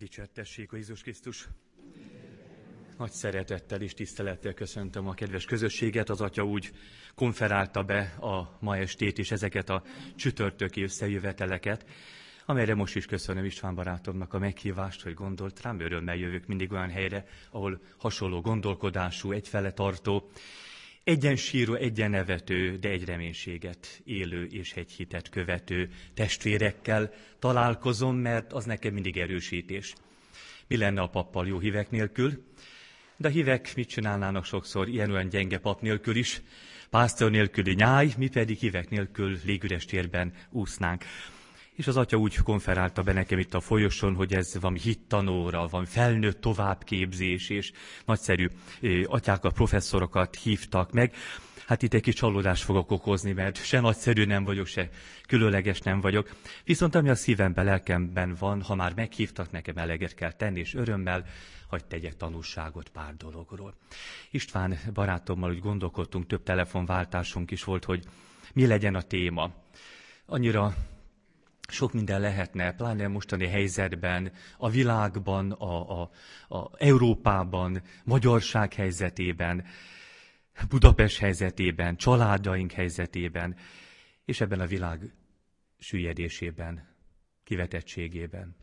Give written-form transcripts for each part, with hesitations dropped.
Dicsértessék a Jézus Krisztus! Nagy szeretettel és tisztelettel köszöntöm a kedves közösséget. Az Atya úgy konferálta be a ma estét és ezeket a csütörtöki összejöveteleket, amelyre most is köszönöm István barátomnak a meghívást, hogy gondolt rám. Örömmel jövök mindig olyan helyre, ahol hasonló gondolkodású, egyfele tartó, egyen síró, egyen nevető, de egy reménységet élő és egy hitet követő testvérekkel találkozom, mert az nekem mindig erősítés. Mi lenne a pappal jó hívek nélkül? De a hívek mit csinálnának sokszor ilyen-olyan gyenge pap nélkül is, pásztor nélküli nyáj, mi pedig hívek nélkül légüres térben úsznánk. És az Atya úgy konferálta be nekem itt a folyosón, hogy ez valami hittanóra, van felnőtt továbbképzés, és nagyszerű atyákat, professzorokat hívtak meg. Hát itt egy kis csalódást fogok okozni, mert se nagyszerű nem vagyok, se különleges nem vagyok. Viszont ami a szívemben, lelkemben van, ha már meghívtak, nekem eleget kell tenni, és örömmel, hadd tegyek tanúságot pár dologról. István barátommal úgy gondolkodtunk, több telefonváltásunk is volt, hogy mi legyen a téma. Annyira sok minden lehetne, pláne mostani helyzetben, a világban, a Európában, magyarság helyzetében, Budapest helyzetében, családaink helyzetében, és ebben a világ süllyedésében, kivetettségében,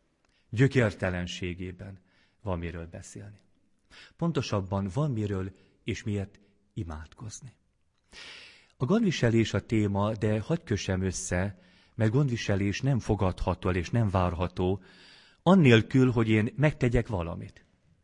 gyökértelenségében van miről beszélni. Pontosabban van miről és miért imádkozni. A gondviselés a téma, de hadd kössem össze, mert gondviselés nem fogadható és nem várható, annélkül, hogy én megtegyek valamit.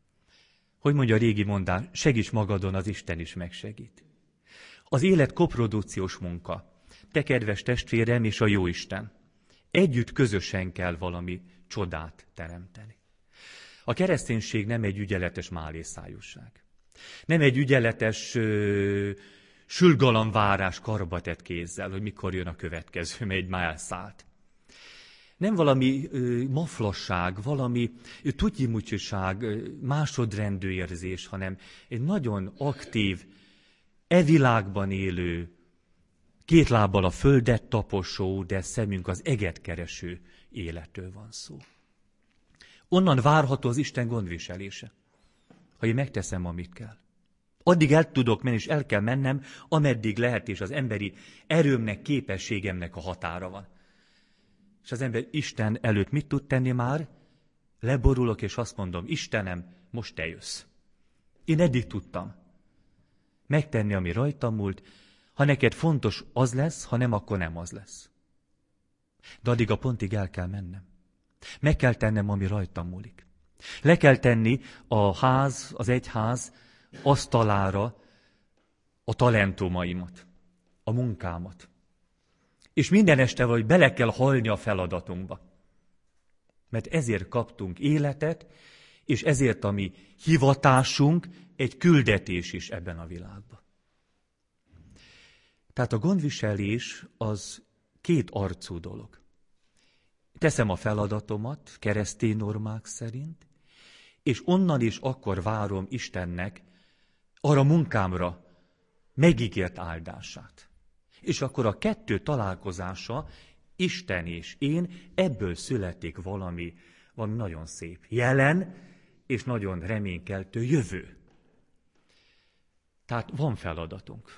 Hogy mondja a régi mondás, segíts magadon, az Isten is megsegít. Az élet koprodukciós munka. Te, kedves testvérem, és a Jóisten. Együtt közösen kell valami csodát teremteni. A kereszténység nem egy ügyeletes málészájúság. Nem egy ügyeletes sülgalamvárás karbatett kézzel, hogy mikor jön a következő, mert egy már elszállt. Nem valami maflasság, valami tutyimucsiság, másodrendű érzés, hanem egy nagyon aktív, világban élő, két lábbal a földet taposó, de szemünk az eget kereső életről van szó. Onnan várható az Isten gondviselése, ha én megteszem, amit kell. Addig el tudok menni, és el kell mennem, ameddig lehet, és az emberi erőmnek, képességemnek a határa van. És az ember Isten előtt mit tud tenni már? Leborulok, és azt mondom, Istenem, most te jössz. Én eddig tudtam megtenni, ami rajtam múlt. Ha neked fontos, az lesz, ha nem, akkor nem az lesz. De addig a pontig el kell mennem. Meg kell tennem, ami rajtam múlik. Le kell tenni a ház, az egyház asztalára a talentumaimat, a munkámat. És minden este valahogy bele kell halni a feladatunkba. Mert ezért kaptunk életet, és ezért a mi hivatásunk egy küldetés is ebben a világban. Tehát a gondviselés az két arcú dolog. Teszem a feladatomat keresztény normák szerint, és onnan is akkor várom Istennek arra munkámra megígért áldását. És akkor a kettő találkozása, Isten és én, ebből születik valami nagyon szép jelen, és nagyon reménykeltő jövő. Tehát van feladatunk.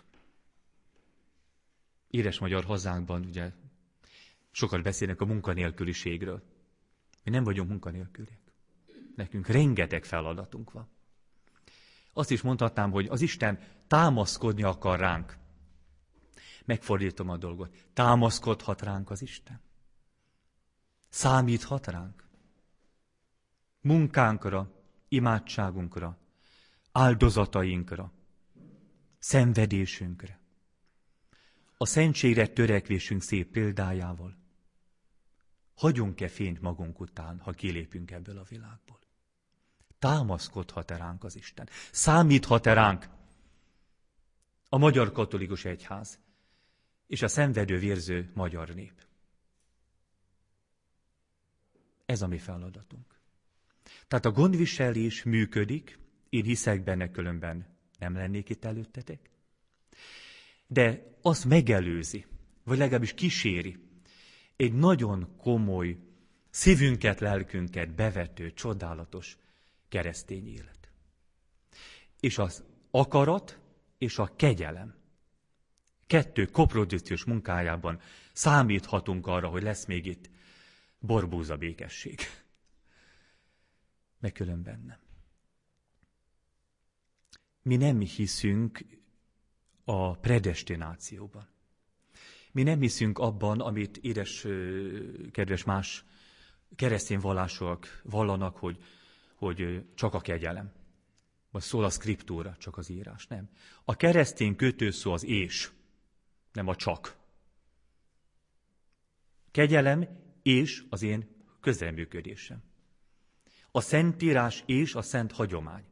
Éres magyar hazánkban ugye sokat beszélnek a munkanélküliségről. Mi nem vagyunk munkanélküliek. Nekünk rengeteg feladatunk van. Azt is mondhatnám, hogy az Isten támaszkodni akar ránk. Megfordítom a dolgot. Támaszkodhat ránk az Isten? Számíthat ránk? Munkánkra, imádságunkra, áldozatainkra, szenvedésünkre, a szentségre törekvésünk szép példájával. Hagyunk-e fényt magunk után, ha kilépünk ebből a világból? Támaszkodhat-e ránk az Isten? Számíthat-e ránk a Magyar Katolikus Egyház és a szenvedő, vérző magyar nép? Ez a mi feladatunk. Tehát a gondviselés működik, én hiszek benne, különben nem lennék itt előttetek, de azt megelőzi, vagy legalábbis kíséri egy nagyon komoly szívünket, lelkünket bevető, csodálatos keresztény élet. És az akarat és a kegyelem. Kettő koprodukciós munkájában számíthatunk arra, hogy lesz még itt borbóza békesség. Meg különben nem. Mi nem hiszünk a predestinációban. Mi nem hiszünk abban, amit édes, kedves más keresztény vallások vallanak, hogy csak a kegyelem. Vagy szól a szkriptúra, csak az írás. Nem. A keresztény kötőszó az és, nem a csak. Kegyelem és az én közreműködésem. A szentírás és a szent hagyomány.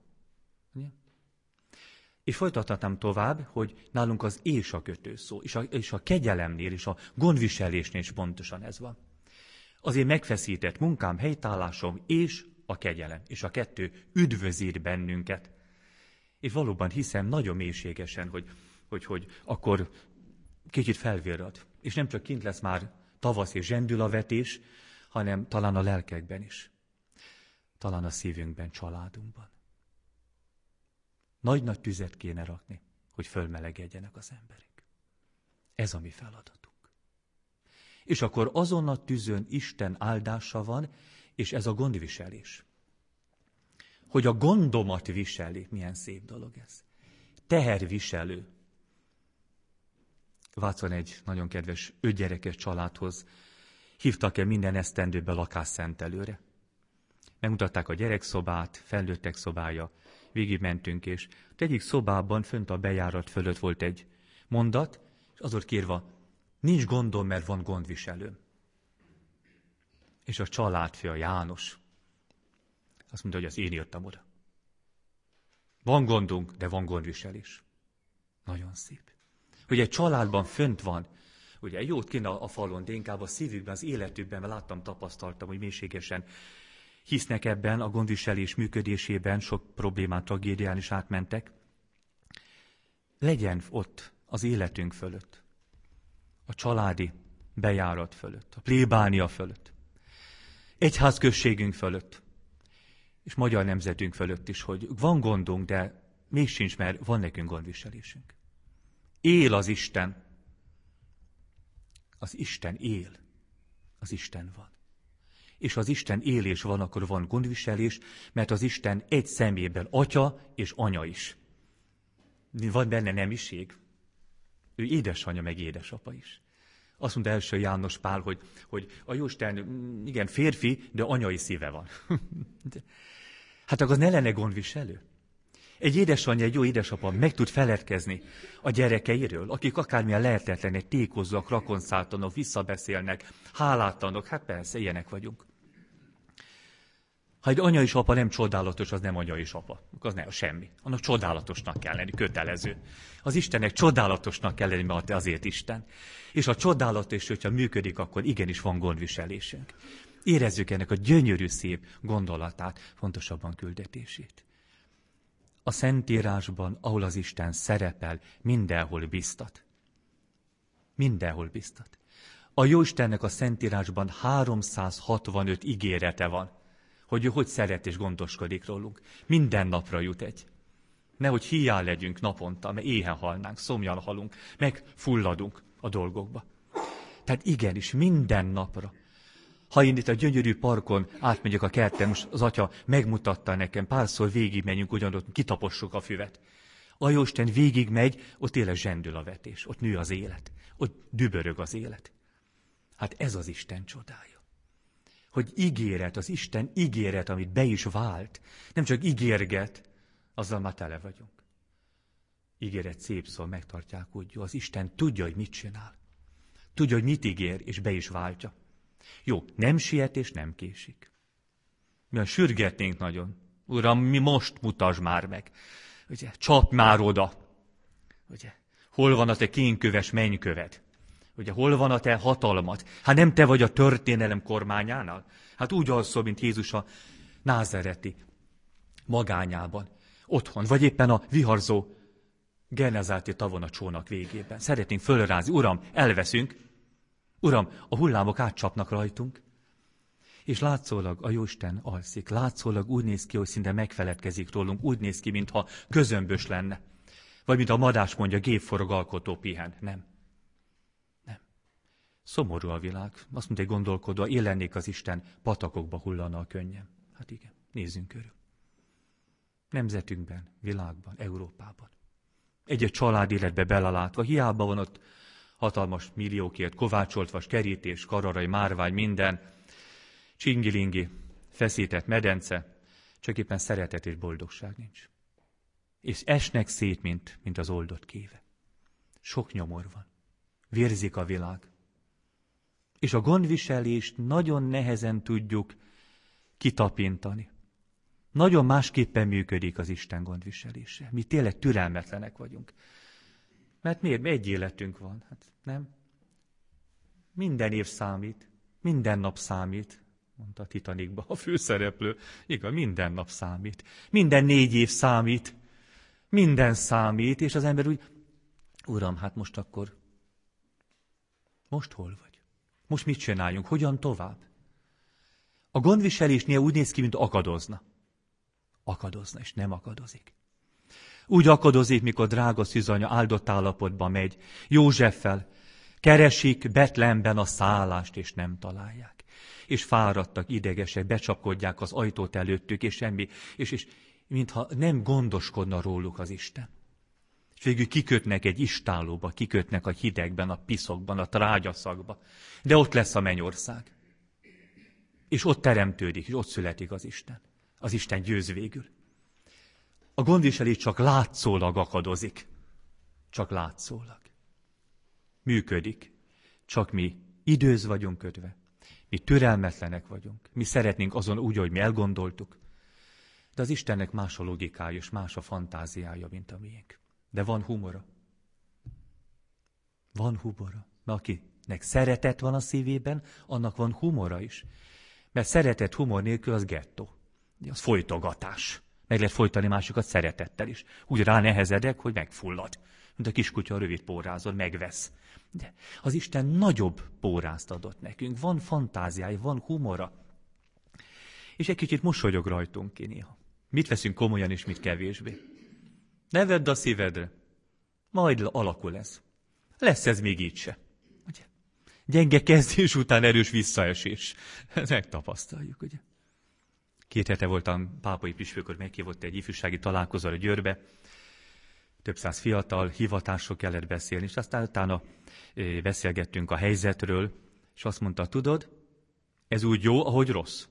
És folytathatnám tovább, hogy nálunk az és a kötőszó, és a kegyelemnél, és a gondviselésnél is pontosan ez van. Az én megfeszített munkám, helytállásom és a kegyelem, és a kettő üdvözít bennünket. És valóban hiszem nagyon mélységesen, hogy akkor kicsit felvirrad. És nem csak kint lesz már tavasz és zsendülavetés, hanem talán a lelkekben is. Talán a szívünkben, családunkban. Nagy-nagy tüzet kéne rakni, hogy fölmelegedjenek az emberek. Ez a mi feladatunk. És akkor azon a tüzön Isten áldása van, és ez a gondviselés. Hogy a gondomat viseli, milyen szép dolog ez. Teherviselő. Vácon egy nagyon kedves 5 gyerekes családhoz hívtak el minden esztendőbe lakásszentelőre. Megmutatták a gyerekszobát, felnőttek szobája, végigmentünk, és egyik szobában fönt a bejárat fölött volt egy mondat, és az volt kírva, nincs gondom, mert van gondviselőm. És a családfia, János, azt mondta, hogy az én írtam oda. Van gondunk, de van gondviselés. Nagyon szép. Hogy egy családban fönt van, ugye jót kéne a falon, de inkább a szívükben, az életükben, mert láttam, tapasztaltam, hogy mélységesen hisznek ebben, a gondviselés működésében, sok problémát, tragédián is átmentek. Legyen ott az életünk fölött, a családi bejárat fölött, a plébánia fölött, egyházközségünk fölött, és magyar nemzetünk fölött is, hogy van gondunk, de még sincs, mert van nekünk gondviselésünk. Él az Isten. Az Isten él. Az Isten van. És az Isten élés van, akkor van gondviselés, mert az Isten egy szemében atya és anya is. Van benne nemiség. Ő édesanyja, meg édesapa is. Azt mondta első János Pál, hogy a Jóisten, igen, férfi, de anyai szíve van. Hát akkor ne lenne gondviselő. Egy édesanyja, egy jó édesapa meg tud feledkezni a gyerekeiről, akik akármilyen lehetetlenek, tékozóak, rakonszáltanok, visszabeszélnek, hálátlanok, hát persze, ilyenek vagyunk. Ha egy anya és apa nem csodálatos, az nem anya és apa. Az nem semmi. Annak csodálatosnak kell lenni, kötelező. Az Istennek csodálatosnak kell lenni, mert azért Isten. És a csodálatos, hogyha működik, akkor igenis van gondviselésünk. Érezzük ennek a gyönyörű szép gondolatát, fontosabban küldetését. A Szentírásban, ahol az Isten szerepel, mindenhol biztat. Mindenhol biztat. A Jóistennek a Szentírásban 365 ígérete van, hogy ő hogy szeret és gondoskodik rólunk. Minden napra jut egy. Nehogy hiány legyünk naponta, mert éhen halnánk, szomjan halunk, megfulladunk a dolgokba. Tehát igenis, minden napra. Ha én itt a gyönyörű parkon átmegyek a kerten, most az atya megmutatta nekem, párszor végigmenjünk, ugyanott kitapossuk a füvet. A Jóisten végigmegy, ott éles zsendül a vetés, ott nő az élet, ott dübörög az élet. Hát ez az Isten csodája. Hogy ígéret, az Isten ígéret, amit be is vált, nem csak ígérget, azzal már tele vagyunk. Ígéret szép szó, megtartják úgy, jó, az Isten tudja, hogy mit csinál. Tudja, hogy mit ígér, és be is váltja. Jó, nem siet és nem késik. Mi sürgetnénk nagyon. Uram, mi most mutasd már meg. Ugye, csapj már oda. Ugye, hol van a te kénköves mennyköved? Ugye, hol van a te hatalmat? Hát nem te vagy a történelem kormányánál? Hát úgy alszol, mint Jézus a názereti magányában. Otthon, vagy éppen a viharzó Gennezáti tavon a csónak végében. Szeretnénk fölrázni. Uram, elveszünk. Uram, a hullámok átcsapnak rajtunk. És látszólag a Jóisten alszik, látszólag úgy néz ki, hogy szinte megfeledkezik rólunk, úgy néz ki, mintha közömbös lenne. Vagy mint a madás mondja, gépforog, alkotó pihen. Nem. Szomorú a világ. Azt mondta, hogy gondolkodva, élennék az Isten, patakokba hullana a könnyem. Hát igen, nézzünk körül. Nemzetünkben, világban, Európában. Egy család életbe belelátva, hiába van ott hatalmas milliókért kovácsoltva, kerítés, kararai, márvány, minden, csingilingi, feszített medence, csak éppen szeretet és boldogság nincs. És esnek szét, mint az oldott kéve. Sok nyomor van. Vérzik a világ. És a gondviselést nagyon nehezen tudjuk kitapintani. Nagyon másképpen működik az Isten gondviselése. Mi tényleg türelmetlenek vagyunk. Mert miért? Egy életünk van. Hát nem? Minden év számít. Minden nap számít. Mondta a Titanicba a főszereplő. Igaz, minden nap számít. Minden 4 év számít. Minden számít. És az ember úgy, Uram, hát most akkor, most hol vagy? Most mit csináljunk? Hogyan tovább? A gondviselésnél úgy néz ki, mint akadozna. Akadozna, és nem akadozik. Úgy akadozik, mikor drága szűzanya áldott állapotban megy. Józseffel keresik Betlehemben a szállást, és nem találják. És fáradtak, idegesek, becsapkodják az ajtót előttük, és semmi, és mintha nem gondoskodna róluk az Isten. És végül kikötnek egy istállóba, kikötnek a hidegben, a piszokban, a trágyaszakba. De ott lesz a mennyország. És ott teremtődik, és ott születik az Isten. Az Isten győz végül. A gondviselés csak látszólag akadozik. Csak látszólag. Működik. Csak mi időz vagyunk kötve. Mi türelmetlenek vagyunk. Mi szeretnénk azon úgy, hogy mi elgondoltuk. De az Istennek más a logikája, és más a fantáziája, mint a miénk. De van humora. Van humora. Mert akinek szeretet van a szívében, annak van humora is. Mert szeretet humor nélkül az gettó. Az folytogatás. Meg lehet folytani másokat szeretettel is. Úgy ránehezedek, hogy megfullad. Mint a kiskutya a rövid pórázon, megvesz. De az Isten nagyobb pórázt adott nekünk. Van fantáziája, van humora. És egy kicsit mosolyog rajtunk ki néha. Mit veszünk komolyan, és mit kevésbé. Ne vedd a szívedre. Majd alakul ez. Lesz ez még így se. Ugye? Gyenge kezdés után erős visszaesés. Megtapasztaljuk, ugye? 2 hete voltam pápai püspökön, meghívott egy ifjúsági találkozóra Győrbe. Több száz fiatal, hivatásról kellett beszélni, és aztán utána beszélgettünk a helyzetről, és azt mondta, tudod, ez úgy jó, ahogy rossz.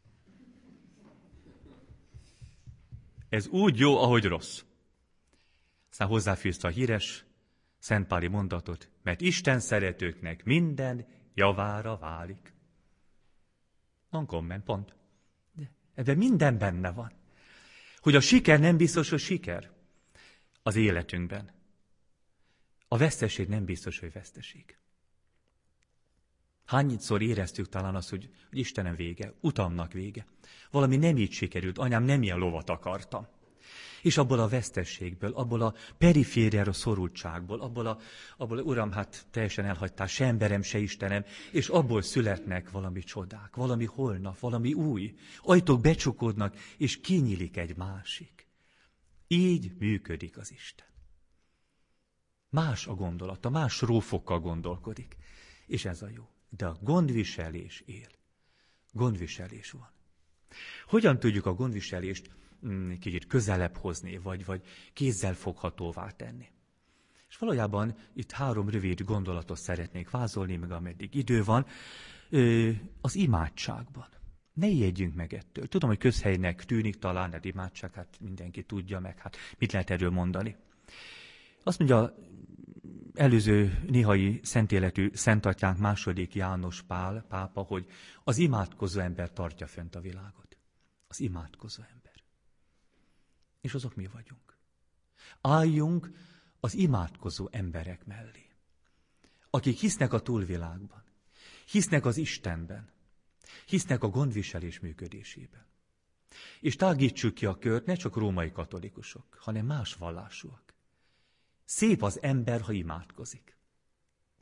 Ez úgy jó, ahogy rossz. Aztán hozzáfűzte a híres szentpáli mondatot, mert Isten szeretőknek minden javára válik. Non comment, pont. De ebben minden benne van. Hogy a siker nem biztos, hogy siker az életünkben. A veszteség nem biztos, hogy veszteség. Hányszor éreztük talán azt, hogy Istenem vége, utamnak vége. Valami nem így sikerült, anyám, nem ilyen lovat akartam. És abból a vesztességből, abból a perifériára szorultságból, abból Uram, hát teljesen elhagytál, se emberem, se Istenem, és abból születnek valami csodák, valami holnap, valami új. Ajtók becsukódnak, és kinyílik egy másik. Így működik az Isten. Más a gondolata, más rófokkal gondolkodik. És ez a jó. De a gondviselés él. Gondviselés van. Hogyan tudjuk a gondviselést kicsit közelebb hozni, vagy kézzel foghatóvá tenni? És valójában itt 3 rövid gondolatot szeretnék vázolni, meg ameddig idő van, az imádságban. Ne ijedjünk meg ettől. Tudom, hogy közhelynek tűnik talán, de imádság, hát mindenki tudja meg, hát mit lehet erről mondani. Azt mondja, előző néhai szentéletű szentatyánk II. János Pál pápa, hogy az imádkozó ember tartja fönt a világot. Az imádkozó ember. És azok mi vagyunk. Álljunk az imádkozó emberek mellé. Akik hisznek a túlvilágban. Hisznek az Istenben. Hisznek a gondviselés működésében. És tágítsuk ki a kört, ne csak római katolikusok, hanem más vallásúak. Szép az ember, ha imádkozik.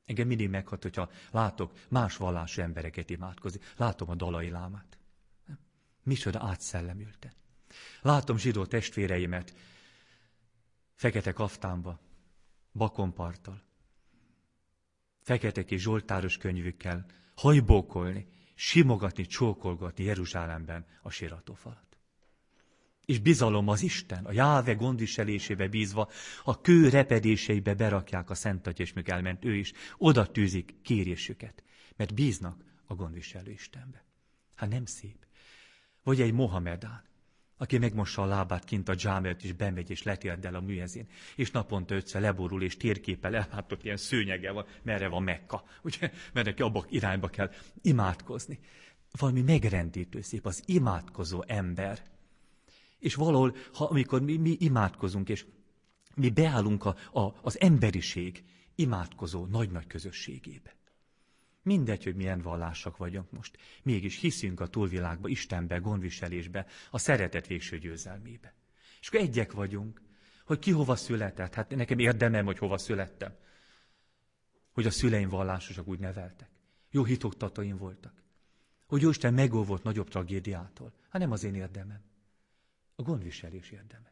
Engem mindig meghat, hogyha látok más vallású embereket imádkozni. Látom a Dalai Lámát. Micsoda átszellemülten. Látom zsidó testvéreimet fekete kaftánba, bakonparttal, fekete kis zsoltáros könyvükkel hajbókolni, simogatni, csókolgatni Jeruzsálemben a síratófalat. És bizalom az Isten, a Jáve gondviselésébe bízva, a kő repedéseibe berakják a Szent Atya, és még elment ő is, oda tűzik kérésüket, mert bíznak a gondviselő Istenbe. Hát nem szép. Vagy egy Mohamedán, aki megmossa a lábát kint a dzsámelt, és bemegy, és letérdel a műezén, és naponta 5-szer leborul, és térképpel ellátott ilyen szőnyeggel van, merre van Mekka, ugye? Mert neki abba irányba kell imádkozni. Valami megrendítő szép, az imádkozó ember. És valahol, amikor mi imádkozunk, és mi beállunk az emberiség imádkozó nagy-nagy közösségébe. Mindegy, hogy milyen vallásak vagyunk most. Mégis hiszünk a túlvilágba, Istenbe, gondviselésbe, a szeretet végső győzelmébe. És akkor egyek vagyunk, hogy ki hova született. Hát nekem érdemem, hogy hova születtem. Hogy a szüleim vallásosak úgy neveltek. Jó hitoktatóim voltak. Hogy Jóisten megóvott nagyobb tragédiától. Hát nem az én érdemem. A gondviselés érdeme.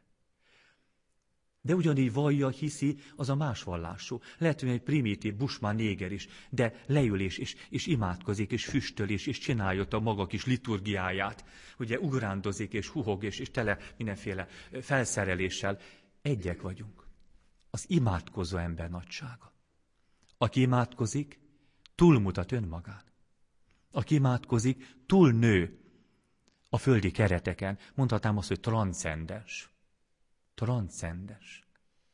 De ugyanígy vallja, hiszi, az a más vallású. Lehet, hogy egy primitív bushman néger is, de leül és imádkozik, és füstöl, és csinálja ott a maga kis liturgiáját. Ugye ugrándozik, és huhog, és tele mindenféle felszereléssel. Egyek vagyunk. Az imádkozó ember nagysága. Aki imádkozik, túlmutat önmagán. Aki imádkozik, túlnő a földi kereteken. Mondhatnám azt, hogy transzcendens. Transzcendens.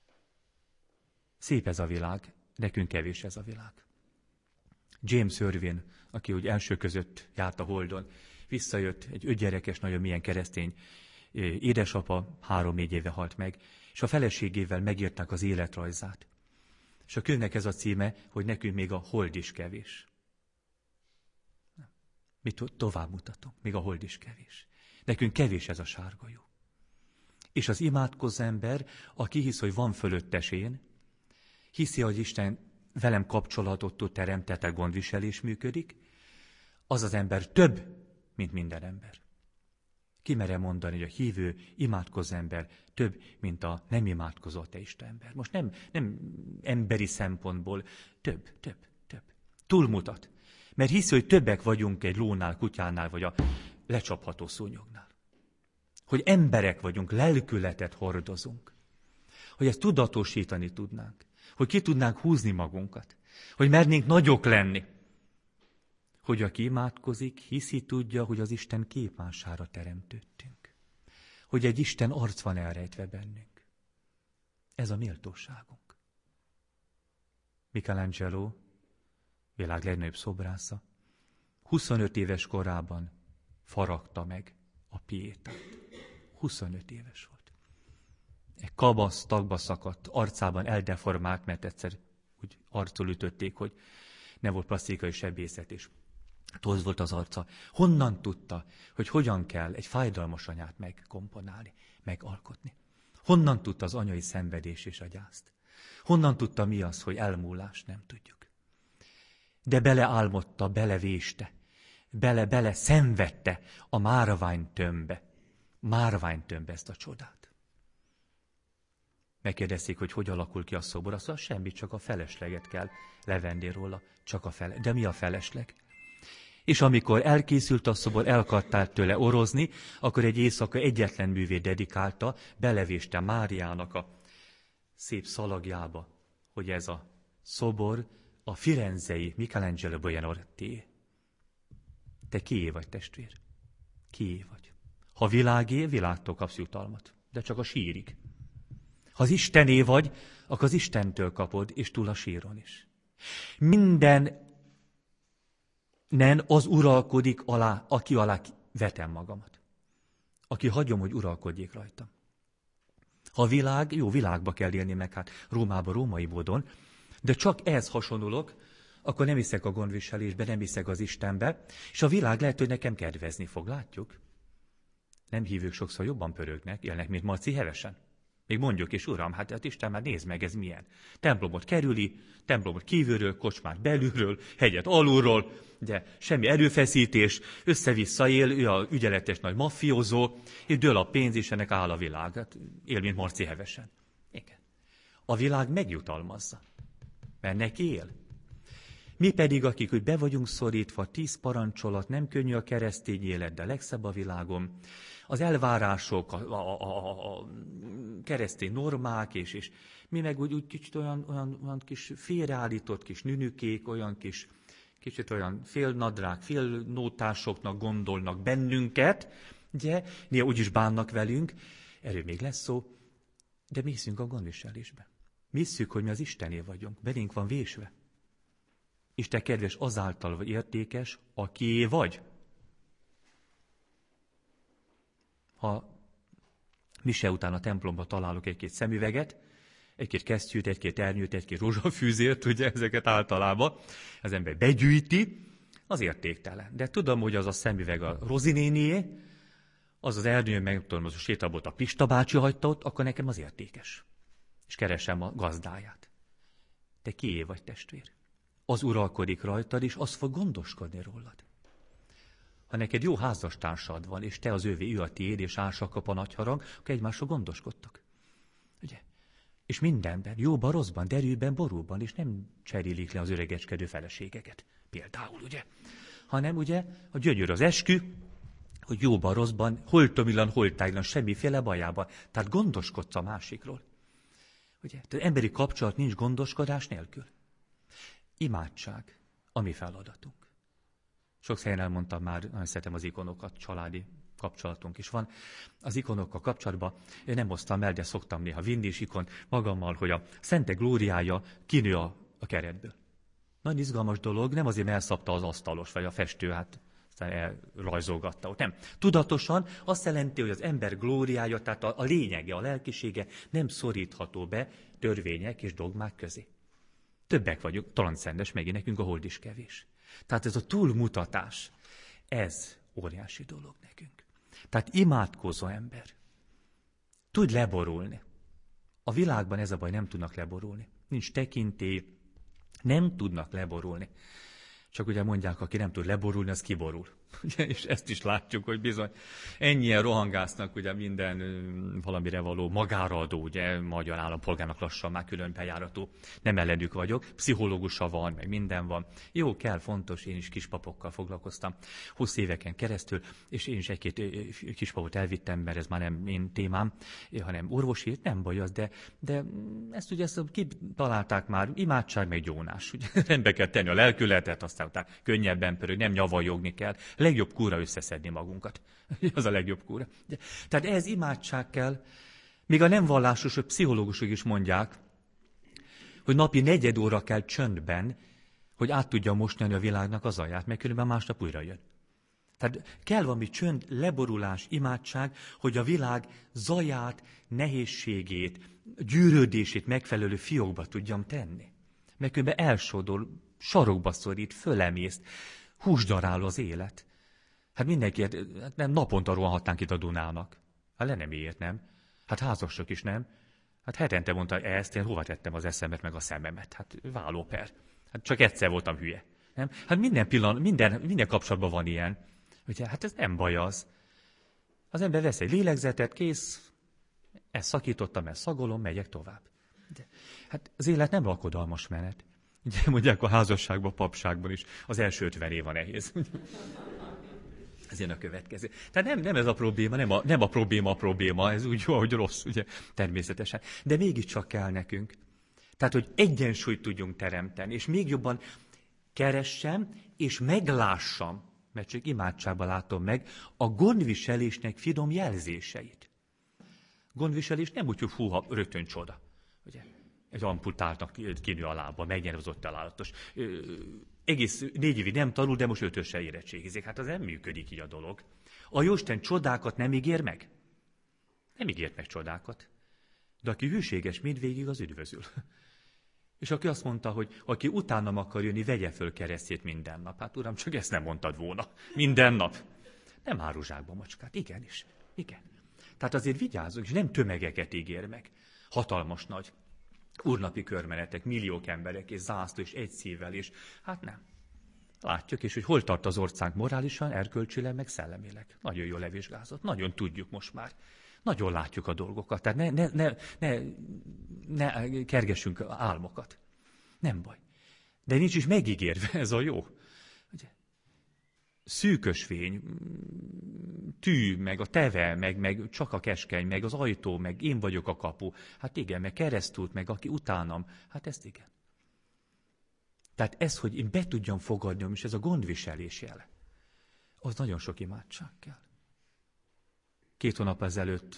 Szép ez a világ, nekünk kevés ez a világ. James Irwin, aki úgy első között járt a Holdon, visszajött, egy 5 gyerekes, nagyon milyen keresztény édesapa, 3-4 éve halt meg, és a feleségével megírták az életrajzát. És a könyvnek ez a címe, hogy nekünk még a hold is kevés. Mit tovább mutatom, még a hold is kevés. Nekünk kevés ez a sárgajó. És az imádkozó ember, aki hisz, hogy van fölöttes én, hiszi, hogy Isten velem kapcsolatot tud teremteni, tehát gondviselés működik, az az ember több, mint minden ember. Ki merem mondani, hogy a hívő, imádkozó ember több, mint a nem imádkozó ateista ember. Most nem emberi szempontból, több. Túlmutat. Mert hiszi, hogy többek vagyunk egy lónál, kutyánál, vagy a lecsapható szúnyognál. Hogy emberek vagyunk, lelkületet hordozunk. Hogy ezt tudatosítani tudnánk. Hogy ki tudnánk húzni magunkat. Hogy mernénk nagyok lenni. Hogy aki imádkozik, hiszi, tudja, hogy az Isten képmására teremtődtünk. Hogy egy Isten arc van elrejtve bennünk. Ez a méltóságunk. Michelangelo, világ legnagyobb szobrásza, 25 éves korában faragta meg a Pietát. 25 éves volt. Egy kabasz tagba szakadt, arcában eldeformált, mert egyszer úgy arccal ütötték, hogy ne volt plastikai sebészet, és toz volt az arca. Honnan tudta, hogy hogyan kell egy fájdalmas anyát megkomponálni, megalkotni? Honnan tudta az anyai szenvedés és a gyászt? Honnan tudta mi az, hogy elmúlás? Nem tudjuk. De beleálmodta, belevéste, bele szenvedte a márványtömbbe ezt a csodát. Megkérdezik, hogy alakul ki a szobor, azt mondja, semmit, csak a felesleget kell levenni róla, de mi a felesleg? És amikor elkészült a szobor, elkartált tőle orozni, akkor egy éjszaka egyetlen művét dedikálta, belevéste Máriának a szép szalagjába, hogy ez a szobor a firenzei Michelangelo Buonarroti. Te kié vagy, testvér? Kié vagy? Ha világé, világtól kapsz jutalmat, de csak a sírig. Ha az Istené vagy, akkor az Istentől kapod, és túl a síron is. Mindenen az uralkodik alá, aki alá vetem magamat. Aki hagyom, hogy uralkodjék rajtam. Ha a világ, jó világba kell élni meg, hát Rómába római módon, de csak ehhez hasonlulok, akkor nem hiszek a gondviselésbe, nem hiszek az Istenbe, és a világ lehet, hogy nekem kedvezni fog, látjuk? Nem hívők sokszor jobban pörögnek, élnek, mint Marci hevesen. Még mondjuk is, Uram, hát Isten már nézd meg, ez milyen. Templomot kerüli, templomot kívülről, kocsmát belülről, hegyet alulról, de semmi erőfeszítés, össze-vissza él, ő a ügyeletes nagy maffiózó, és dől a pénz, és ennek áll a világ. Hát él, mint Marci Hevesen. Igen. A világ megjutalmazza, mert neki él. Mi pedig, akik úgy be vagyunk szorítva, 10 parancsolat, nem könnyű a keresztény élet, de legszebb a világon. Az elvárások, a keresztény normák, és mi meg úgy kicsit olyan kis félreállított kis nünükék, olyan kicsit olyan félnadrág, félnótásoknak gondolnak bennünket, ugye, néha úgyis bánnak velünk, erről még lesz szó, de mi hiszünk a gondviselésbe. Mi hiszük, hogy mi az Istené vagyunk, belénk van vésve. Isten kedves azáltal vagy értékes, akié vagy. Ha mise után a templomba találok egy-két szemüveget, egy-két kesztyűt, egy-két ernyőt, egy-két rózsafűzért, ugye ezeket általában az ember begyűjti, az értéktelen. De tudom, hogy az a szemüveg a Rozi nénié, az az ernyő, meg tudom, az a sétabot a Pista bácsi hagyta ott, akkor nekem az értékes. És keresem a gazdáját. Te kié vagy, testvér? Az uralkodik rajtad, és az fog gondoskodni rólad. Ha neked jó házastársad van, és te az ővé, ő a tiéd, és ársa kap a nagy harang, akkor egymásra gondoskodtak. Ugye? És mindenben, jóban, rosszban, derűben, borúban, és nem cserélik le az öregecskedő feleségeket. Például, ugye? Hanem ugye a gyönyör az eskü, hogy jóban, rosszban, holtomilan, holtáglan, semmiféle bajában. Tehát gondoskodsz a másikról. Ugye? Tehát emberi kapcsolat nincs gondoskodás nélkül. Imádság, a mi feladatunk. Sok helyen elmondtam már, nagyon szeretem az ikonokat, családi kapcsolatunk is van. Az ikonokkal kapcsolatban én nem hoztam el, de szoktam néha vinni is ikont magammal, hogy a Szentek glóriája kinő a keretből. Nagyon izgalmas dolog, nem azért, mert elszabta az asztalos, vagy a festő, hát aztán elrajzolgatta ott. Nem. Tudatosan azt jelenti, hogy az ember glóriája, tehát a lényege, a lelkisége nem szorítható be törvények és dogmák közé. Többek vagyunk, transzcendes, megint nekünk a hold is kevés. Tehát ez a túlmutatás, ez óriási dolog nekünk. Tehát imádkozó ember. Tudj leborulni. A világban ez a baj, nem tudnak leborulni. Nincs tekintély, nem tudnak leborulni. Csak ugye mondják, aki nem tud leborulni, az kiborul. És ezt is látjuk, hogy bizony ennyien rohangásznak ugye minden valamire való magára adó, ugye magyar állampolgárnak lassan már külön bejárató. Nem ellenük vagyok, pszichológusa van, meg minden van. Jó, kell, fontos, én is kispapokkal foglalkoztam 20 éveken keresztül, és én is egy-két kispapot elvittem, mert ez már nem én témám, hanem orvosi, nem baj az, de ezt kitalálták már, imádság meg gyónás. Ugye, rendbe kell tenni a lelkületet, aztán könnyebben pörög, nem nyavajogni kell. Legjobb kúra összeszedni magunkat. Az a legjobb kúra. Tehát ehhez imádság kell. Még a nem vallásosok, pszichológusok is mondják, hogy napi 4 óra kell csöndben, hogy át tudja mosni a világnak az alját, mert különben másnap újra jön. Tehát kell valami csönd, leborulás, imádság, hogy a világ zaját, nehézségét, gyűrődését megfelelő fiókba tudjam tenni. Mert különben elsodor, sarokba szorít, fölemészt, húsdaráló az élet. Hát mindenki, hát nem naponta rohanhatnánk itt a Dunának. Hát le nem ilyet, nem? Hát házasok is, nem? Hát hetente mondta ezt, én hova tettem az eszemet, meg a szememet? Hát vállóper. Hát csak egyszer voltam hülye. Nem? Hát minden pillanat, minden kapcsolatban van ilyen. Ugye, hát ez nem baj az. Az ember vesz egy lélegzetet, kész, ezt szakítottam, ezt szagolom, megyek tovább. De, hát az élet nem lakodalmas menet. Ugye mondják a házasságban, papságban is, az első 50 év a nehéz. Ez jön a következő. Tehát nem ez a probléma, nem a probléma, ez úgy jó, hogy rossz, ugye, természetesen. De mégiscsak kell nekünk. Tehát, hogy egyensúlyt tudjunk teremteni, és még jobban keressem, és meglássam, mert csak imádságban látom meg, a gondviselésnek finom jelzéseit. Gondviselés nem úgy, hogy húha, rögtön csoda. Ugye? Egy amputáltnak kinő a lába, megnyerozott találatos. Egész 4 évig nem tanul, de most 5-ösre érettségizik. Hát az nem működik így a dolog. A Jóisten csodákat nem ígér meg? Nem ígért meg csodákat. De aki hűséges mindvégig, az üdvözül. És aki azt mondta, hogy aki utánam akar jönni, vegye föl keresztjét minden nap. Hát uram, csak ezt nem mondtad volna. Minden nap. Nem áruzsákba macskát. Igenis. Igen. Tehát azért vigyázzunk, és nem tömegeket ígér meg. Hatalmas nagy úrnapi körmenetek, milliók emberek, és zászló, és egy szívvel, és hát nem. Látjuk is, hogy hol tart az ország morálisan, erkölcsileg, meg szellemileg. Nagyon jól levizsgázott, nagyon tudjuk most már. Nagyon látjuk a dolgokat, tehát ne kergessünk álmokat. Nem baj. De nincs is megígérve, ez a jó. Ugye? Szűkös fény, tű, meg a teve, meg csak a keskeny, meg az ajtó, meg én vagyok a kapu. Hát igen, meg keresztút, meg aki utánam. Hát ezt igen. Tehát ez, hogy én be tudjam fogadni, és ez a gondviselés jele, az nagyon sok imádság kell. 2 hónap ezelőtt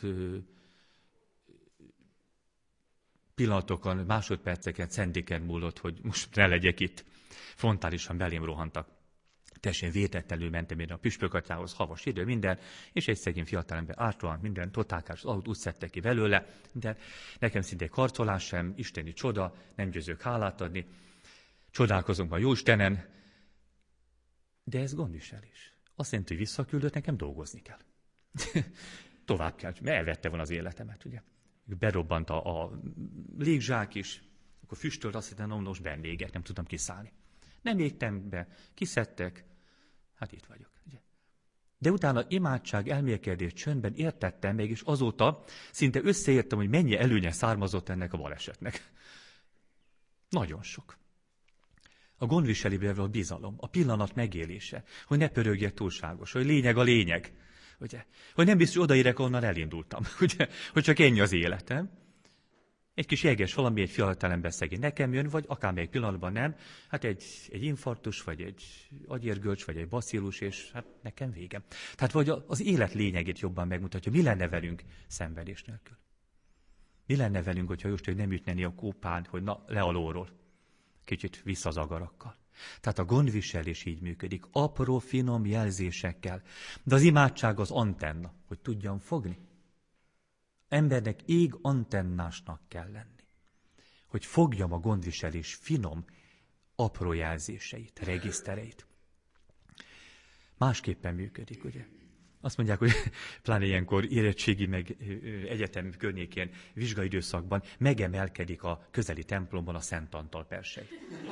pillanatokon, másodperceken, centéken múlott, hogy most ne legyek itt. Frontálisan belém rohantak. Teljesen vétetlenül mentem én a püspökatyához, havas idő, minden, és egy szegény fiatalember átrohant minden, totálkás, úgy szedte ki belőle, de nekem szinte karcolás sem, isteni csoda, nem győzök hálát adni, csodálkozunk a Jóistenen, de ez gondviselés. Azt jelenti, hogy visszaküldött, nekem dolgozni kell. Tovább kell, mert elvette volna az életemet, ugye. Berobbant a légzsák is, akkor füstölt, azt hittem, hogy most benn égek, nem tudtam kiszállni. Nem égtem be, kiszedtek, hát itt vagyok. Ugye. De utána imádság, elmélkedés, csöndben értettem meg, és azóta szinte összeértem, hogy mennyi előnye származott ennek a balesetnek. Nagyon sok. A gondviselőben a bizalom, a pillanat megélése, hogy ne pörögjek túlságos, hogy lényeg a lényeg. Ugye? Hogy nem biztos, hogy odaérek, onnan elindultam. Ugye? Hogy csak ennyi az életem. Egy kis jeges valami, egy fiatalember szegény nekem jön, vagy akármelyik pillanatban nem. Hát egy infarktus, vagy egy agyérgörcs, vagy egy bacillus, és hát nekem végem. Tehát vagy az élet lényegét jobban megmutatja. Mi lenne velünk szenvedés nélkül? Mi lenne velünk, hogyha Jóisten nem ütneni a kópán, hogy na, le a lóról. Kicsit vissza az agarakkal. Tehát a gondviselés így működik, apró, finom jelzésekkel. De az imádság az antenna, hogy tudjam fogni. Embernek ég antennásnak kell lenni. Hogy fogjam a gondviselés finom, apró jelzéseit, regisztereit. Másképpen működik, ugye? Azt mondják, hogy pláne ilyenkor érettségi, meg egyetem környékén, vizsgaidőszakban megemelkedik a közeli templomban a Szent Antal persely.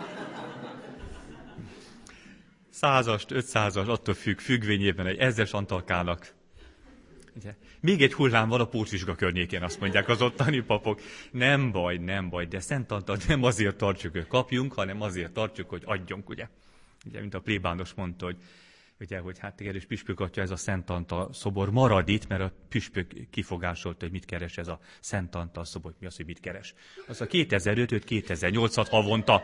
100-ast, 500-as, attól függvényében egy 1000-es Antalkának. Ugye? Még egy hullám van a Pócsvizsga környékén, azt mondják az ottani papok. Nem baj, de Szent Antalt nem azért tartjuk, hogy kapjunk, hanem azért tartjuk, hogy adjunk, ugye? Ugye, mint a plébános mondta, hogy hát erős püspökatya, ez a Szent Antal szobor marad itt, mert a püspök kifogásolta, hogy mit keres ez a Szent Antal szobor. Mi az, hogy mit keres? Az a 2005-öt, 2008-at havonta.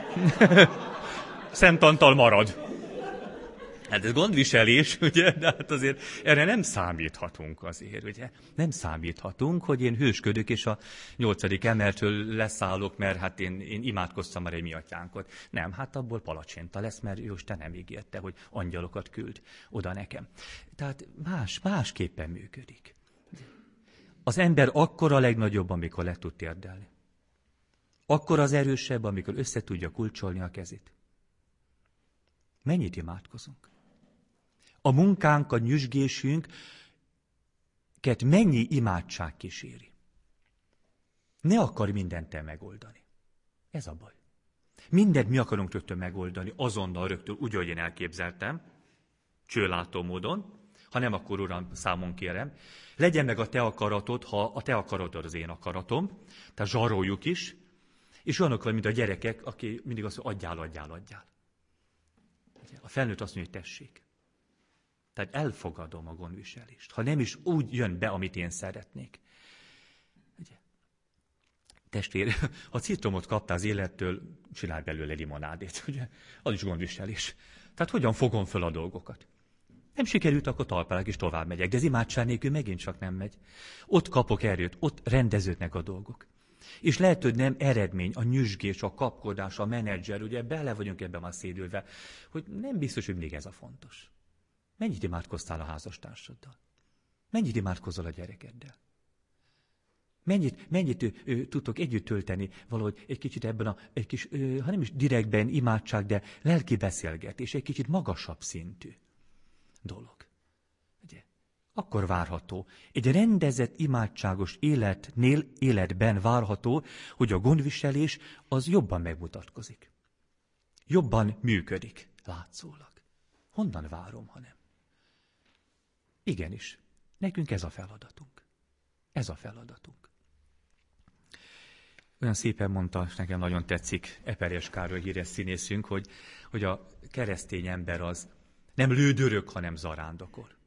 Szent Antal marad. Hát ez gondviselés, ugye, de hát azért erre nem számíthatunk azért, ugye. Nem számíthatunk, hogy én hősködök, és a 8. emeltől leszállok, mert hát én imádkoztam már egy mi atyánkot. Nem, hát abból palacsinta lesz, mert Jóisten nem ígérte, hogy angyalokat küld oda nekem. Tehát másképpen működik. Az ember akkor a legnagyobb, amikor le tud térdelni. Akkor az erősebb, amikor össze tudja kulcsolni a kezét. Mennyit imádkozunk? A munkánk, a nyüzsgésünket mennyi imádság kíséri? Ne akar mindent te megoldani. Ez a baj. Mindent mi akarunk rögtön megoldani, azonnal rögtön, úgy, ahogy én elképzeltem, csőlátó módon, ha nem, akkor Uram, számon kérem. Legyen meg a te akaratod, ha a te akaratod az én akaratom, tehát zsaroljuk is, és olyanok vagy, mint a gyerekek, aki mindig azt mondja, adjál. A felnőtt azt mondja, hogy tessék. Tehát elfogadom a gondviselést. Ha nem is úgy jön be, amit én szeretnék. Ugye? Testvér, ha citromot kaptál az élettől, csinálj belőle limonádét. Ugye? Az is gondviselés. Tehát hogyan fogom föl a dolgokat? Nem sikerült, akkor talpálok és tovább megyek. De az imádság nélkül megint csak nem megy. Ott kapok erőt, ott rendeződnek a dolgok. És lehet, hogy nem eredmény, a nyüzsgés, a kapkodás, a menedzser, ugye bele vagyunk ebben már szédülve, hogy nem biztos, hogy mindig ez a fontos. Mennyit imádkoztál a házastársaddal? Mennyit imádkozol a gyerekeddel? Mennyit tudtok együtt tölteni valahogy egy kicsit ebben egy kis, ha nem is direktben imádság, de lelki beszélgetés, egy kicsit magasabb szintű dolog. Ugye? akkor várható. Egy rendezett, imádságos életben várható, hogy a gondviselés az jobban megmutatkozik. Jobban működik, látszólag. Honnan várom, ha nem? Igenis, nekünk ez a feladatunk. Ez a feladatunk. Olyan szépen mondta, és nekem nagyon tetszik Eperjes Károly híres színészünk, hogy a keresztény ember az nem lődörög, hanem zarándokol.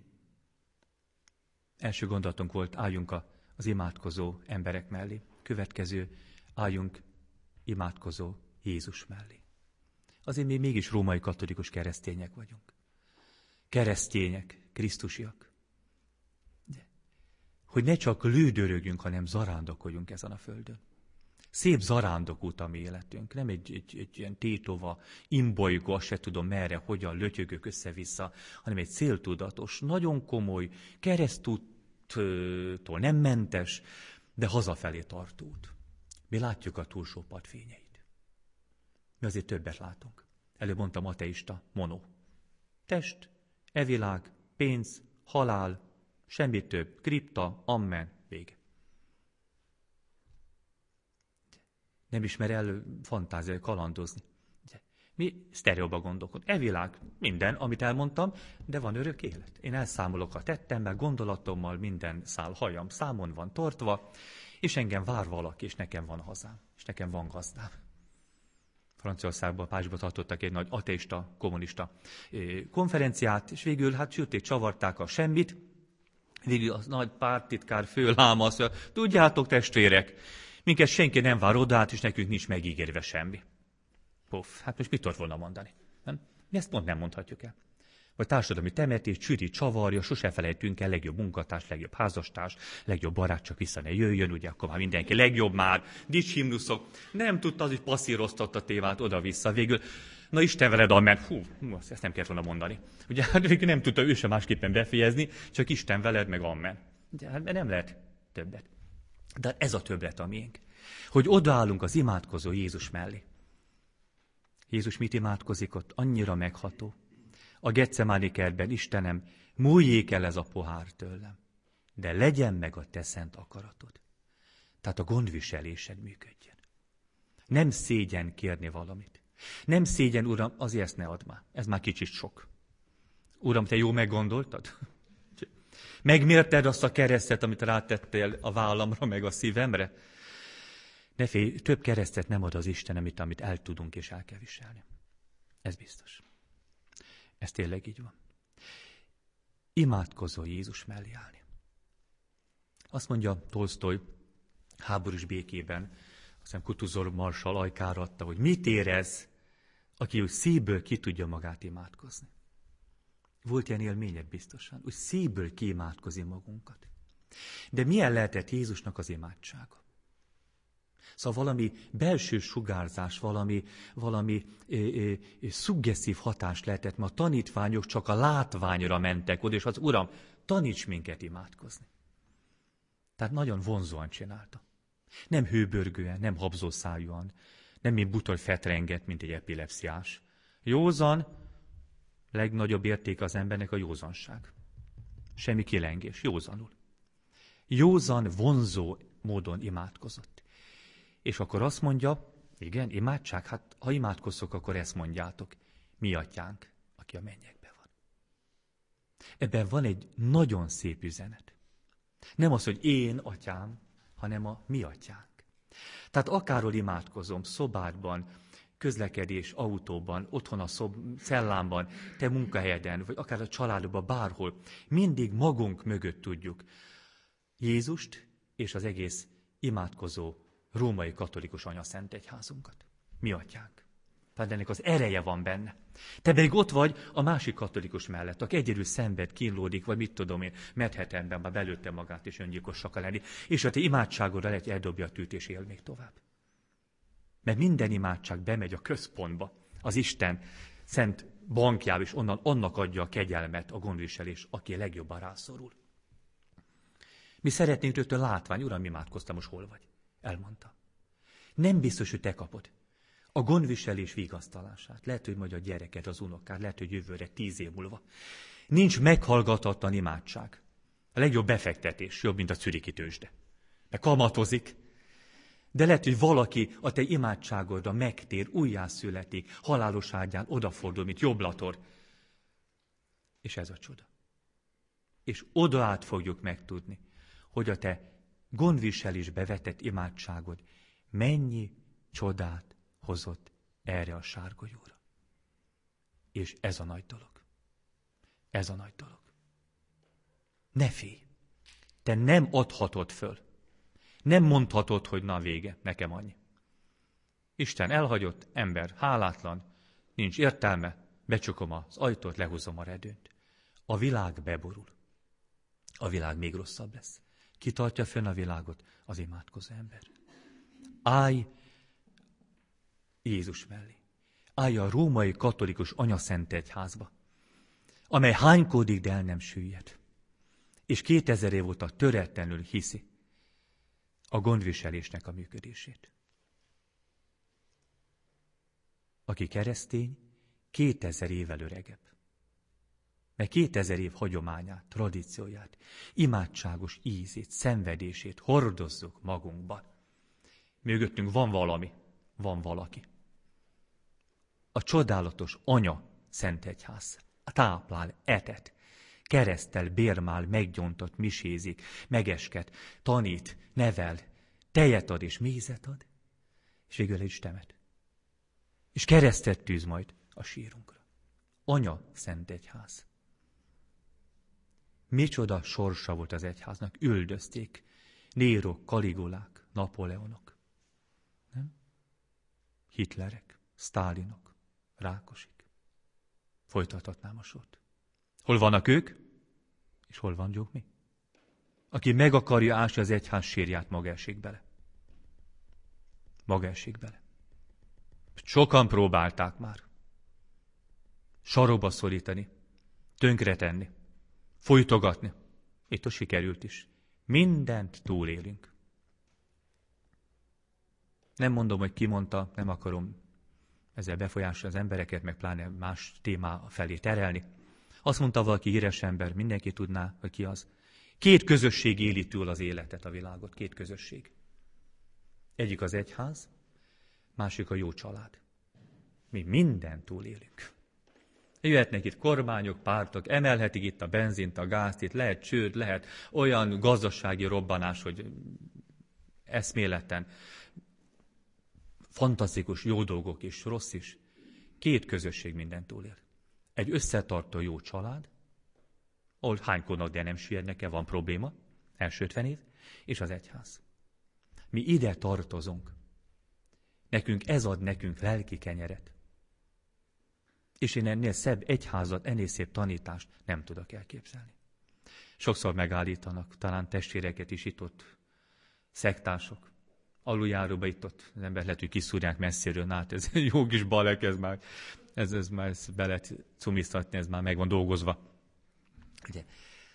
Első gondolatunk volt, álljunk az imádkozó emberek mellé. Következő, álljunk imádkozó Jézus mellé. Azért mi mégis római katolikus keresztények vagyunk. Keresztények, krisztusiak. De, hogy ne csak lődörögjünk, hanem zarándokoljunk ezen a földön. Szép zarándokút a mi életünk, nem egy ilyen tétova, imbolygó, azt se tudom merre, hogyan lötyögök össze-vissza, hanem egy céltudatos, nagyon komoly, keresztúttól nem mentes, de hazafelé tartó út. Mi látjuk a túlsó part fényeit. Mi azért többet látunk. Előbb mondtam ateista, mono. Test, evilág, pénz, halál, semmi több, kripta, amen, vége. Nem ismer el fantáziai kalandozni. Mi sztereóba gondolkodunk. Evilág, minden, amit elmondtam, de van örök élet. Én elszámolok a tettemmel, gondolatommal, minden szál hajam számon van tartva, és engem vár valaki, és nekem van hazám, és nekem van gazdám. Franciaországban, Párizsban tartottak egy nagy ateista, kommunista konferenciát, és végül süték, csavarták a semmit. Végül az nagy párttitkár fölhámasztja, tudjátok testvérek, minket senki nem vár odát, és nekünk nincs megígérve semmi. Puff, hát most mit tudott volna mondani? Nem? Mi ezt pont nem mondhatjuk el. Vagy társadalmi temetés, csüri, csavarja, sose felejtünk el, legjobb munkatárs, legjobb házastárs, legjobb barát, csak vissza ne jöjjön, ugye akkor már mindenki legjobb már, dicshimnuszok. Nem tudta az, hogy passzíroztatta a tévát oda-vissza. Végül, na Isten veled, amen. Ezt nem kellett volna mondani. Ugye hát végül nem tudta ő sem másképpen befejezni, csak Isten veled, meg amen. De hát nem lehet többet. De ez a többlet a miénk. Hogy odaállunk az imádkozó Jézus mellé. Jézus mit imádkozik ott? Annyira megható. A Getsemáni kertben, Istenem, múljék el ez a pohár tőlem, de legyen meg a te szent akaratod. Tehát a gondviselésed működjön. Nem szégyen kérni valamit. Nem szégyen, Uram, azért ezt ne add már. Ez már kicsit sok. Uram, te jó meggondoltad? Megmérted azt a keresztet, amit rátettél a vállamra, meg a szívemre? Ne félj, több keresztet nem ad az Isten, amit el tudunk és el kell viselni. Ez biztos. Ez tényleg így van. Imádkozó Jézus mellé állni. Azt mondja Tolsztoj háborús békében, aztán Kutuzov marsall ajkára adta, hogy mit érez, aki úgy szívből ki tudja magát imádkozni. Volt ilyen élményed biztosan, úgy szívből kiimádkozni magunkat. De milyen lehetett Jézusnak az imádsága? Szóval valami belső sugárzás, valami szuggeszív hatás lehetett, mert a tanítványok csak a látványra mentek oda, és az Uram, taníts minket imádkozni. Tehát nagyon vonzóan csinálta. Nem hőbörgően, nem habzószájúan, nem mint butoj fetrenget, mint egy epilepsziás. Józan, legnagyobb érték az embernek a józanság. Semmi kilengés, józanul. Józan, vonzó módon imádkozott. És akkor azt mondja, igen, imádság, hát ha imádkozzok, akkor ezt mondjátok. Mi atyánk, aki a mennyekben van. Ebben van egy nagyon szép üzenet. Nem az, hogy én atyám, hanem a mi atyánk. Tehát akárhol imádkozom, szobádban, közlekedés, autóban, otthon a cellámban, te munkahelyeden, vagy akár a családban, bárhol, mindig magunk mögött tudjuk Jézust és az egész imádkozó római katolikus anyaszent egyházunkat. Mi atyánk. Tehát ennek az ereje van benne. Te pedig ott vagy a másik katolikus mellett, aki egyedül szenved, kínlódik, vagy mit tudom én, Manhattanben már belőtte magát és öngyilkos akar lenni, és a te imádságodra lehet, eldobja a tűt és él még tovább. Mert minden imádság bemegy a központba, az Isten szent bankjába, és onnan annak adja a kegyelmet, a gondviselés, aki a legjobban rászorul. Mi szeretnénk rögtön látvány, Uram, imádkoztam, most hol vagy? Elmondta. Nem biztos, hogy te kapod a gondviselés vigasztalását. Lehet, hogy majd a gyereket, az unokát, lehet, hogy jövőre 10 év múlva. Nincs meghallgatatlan imádság. A legjobb befektetés, jobb, mint a zürichi tőzsde. Mert kamatozik. De lehet, hogy valaki a te imádságodra megtér, újjászületik, halálos ágyán odafordul, mint jobblator. És ez a csoda. És oda át fogjuk megtudni, hogy a te gondviselésbe vetett imádságod mennyi csodát hozott erre a sárgolyóra. És ez a nagy dolog. Ez a nagy dolog. Ne félj! Te nem adhatod föl. Nem mondhatod, hogy na vége, nekem annyi. Isten elhagyott, ember hálátlan, nincs értelme, becsukom az ajtót, lehúzom a redőnyt. A világ beborul. A világ még rosszabb lesz. Ki tartja fönn a világot? Az imádkozó ember. Állj Jézus mellé. Állj a római katolikus anyaszent egyházba, amely hánykódik, de el nem süllyed. És 2000 év óta töretlenül hiszi a gondviselésnek a működését. Aki keresztény, 2000 évvel öregebb. Mert 2000 év hagyományát, tradícióját, imádságos ízét, szenvedését hordozzuk magunkban. Mögöttünk van valami, van valaki. A csodálatos Anya Szent Egyház táplál, etet, keresztel, bérmál, meggyontat, misézik, megesket, tanít, nevel, tejet ad és mézet ad, és végül egy temet. És keresztet tűz majd a sírunkra. Anya Szent Egyház. Micsoda sorsa volt az egyháznak, üldözték Nérok, Kaligulák, Napóleonok. Nem? Hitlerek, Sztálinok, Rákosik. Folytathatnám a sort. Hol vannak ők, és hol vagyunk mi? Aki meg akarja ásni az egyház sírját, maga esik bele. Maga esik bele. Sokan próbálták már. Sarokba szorítani, tönkretenni, folytogatni. Itt sikerült is. Mindent túlélünk. Nem mondom, hogy ki mondta, nem akarom ezzel befolyásolni az embereket, meg pláne más témá felé terelni. Azt mondta valaki híres ember, mindenki tudná, hogy ki az. 2 közösség éli túl az életet, a világot. 2 közösség. Egyik az egyház, másik a jó család. Mi mindent túlélünk. Jöhetnek itt kormányok, pártok, emelhetik itt a benzint, a gázt, itt lehet csőd, lehet olyan gazdasági robbanás, hogy eszméleten fantasztikus jó dolgok is, rossz is. 2 közösség mindent túlél. Egy összetartó jó család, ahol hánykodnak, de nem süllyednek el, van probléma, első 50 év, és az egyház. Mi ide tartozunk. Nekünk ez ad nekünk lelki kenyeret. És én ennél szebb egyházat, ennél szép tanítást nem tudok elképzelni. Sokszor megállítanak, talán testvéreket is itt-ott, szektások. Aluljáróba itt-ott az ember lehet, hogy kiszúrják messziről, hát ez jó kis balek, ez már be lehet cumiztatni, ez már meg van dolgozva. Ugye,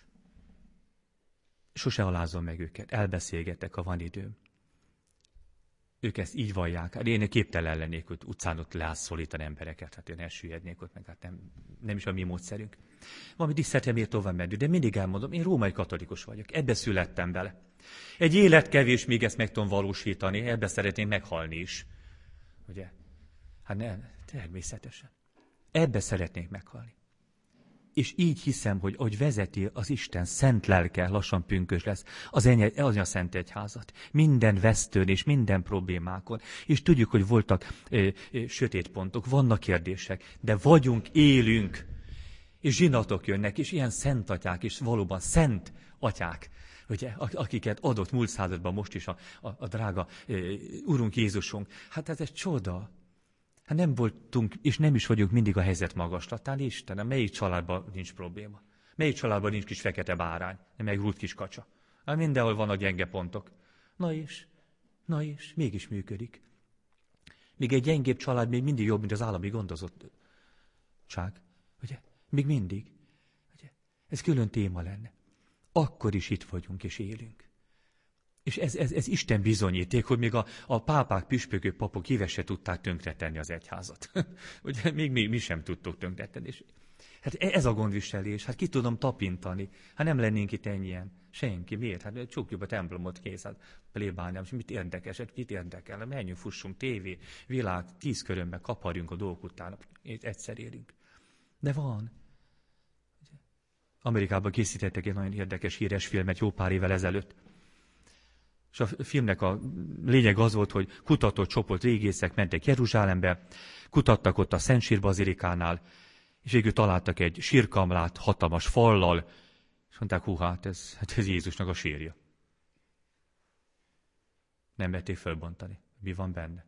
sose alázom meg őket, elbeszélgetek, ha van időm. Ők ezt így vallják. Hát én képtelen lennék, hogy utcán ott leászszólítani embereket, hát én elsüllyednék ott, meg hát nem is a mi módszerünk. Valamit is szeretném tovább menni, de mindig elmondom, én római katolikus vagyok, ebbe születtem bele. Egy élet kevés, még ezt meg tudom valósítani, ebbe szeretném meghalni is. Ugye? Hát nem, természetesen. Ebbe szeretnék meghalni. És így hiszem, hogy ahogy vezeti az Isten szent lelke, lassan pünkös lesz, az Anya Szent Egyházat. Minden vesztőn és minden problémákon. És tudjuk, hogy voltak sötét pontok, vannak kérdések, de vagyunk, élünk. És zsinatok jönnek, és ilyen szent atyák, és valóban szent atyák, ugye, akiket adott múlt században most is a drága Urunk Jézusunk. Hát ez egy csoda. Hát nem voltunk, és nem is vagyunk mindig a helyzet magaslatán. Istenem, melyik családban nincs probléma? Melyik családban nincs kis fekete bárány, meg rút kis kacsa? Hát mindenhol vannak gyenge pontok. Na és, mégis működik. Még egy gyengébb család még mindig jobb, mint az állami gondozottság. Ugye? Még mindig. Ugye? Ez külön téma lenne. Akkor is itt vagyunk és élünk. És ez Isten bizonyíték, hogy még a pápák, püspökök, papok híves se tudták tönkretenni az egyházat. Ugye még mi sem tudtuk tönkretenni. Hát ez a gondviselés, hát ki tudom tapintani. Hát nem lennénk itt ennyien. Senki. Miért? Hát csukjuk a templomot, kész. Hát plébániám, és mit érdekes, hát mit érdekel? Menjünk, fussunk, tévé, világ, 10 körömben kaparjunk a dolgok után. Egyszer érünk. De van. Amerikában készítettek egy nagyon érdekes, híres filmet jó pár évvel ezelőtt. És a filmnek a lényeg az volt, hogy kutató csoport régészek mentek Jeruzsálembe, kutattak ott a Szent Sír bazilikánál, és végül találtak egy sírkamrát hatalmas fallal, és mondták, hát ez Jézusnak a sírja. Nem vették fölbontani. Mi van benne?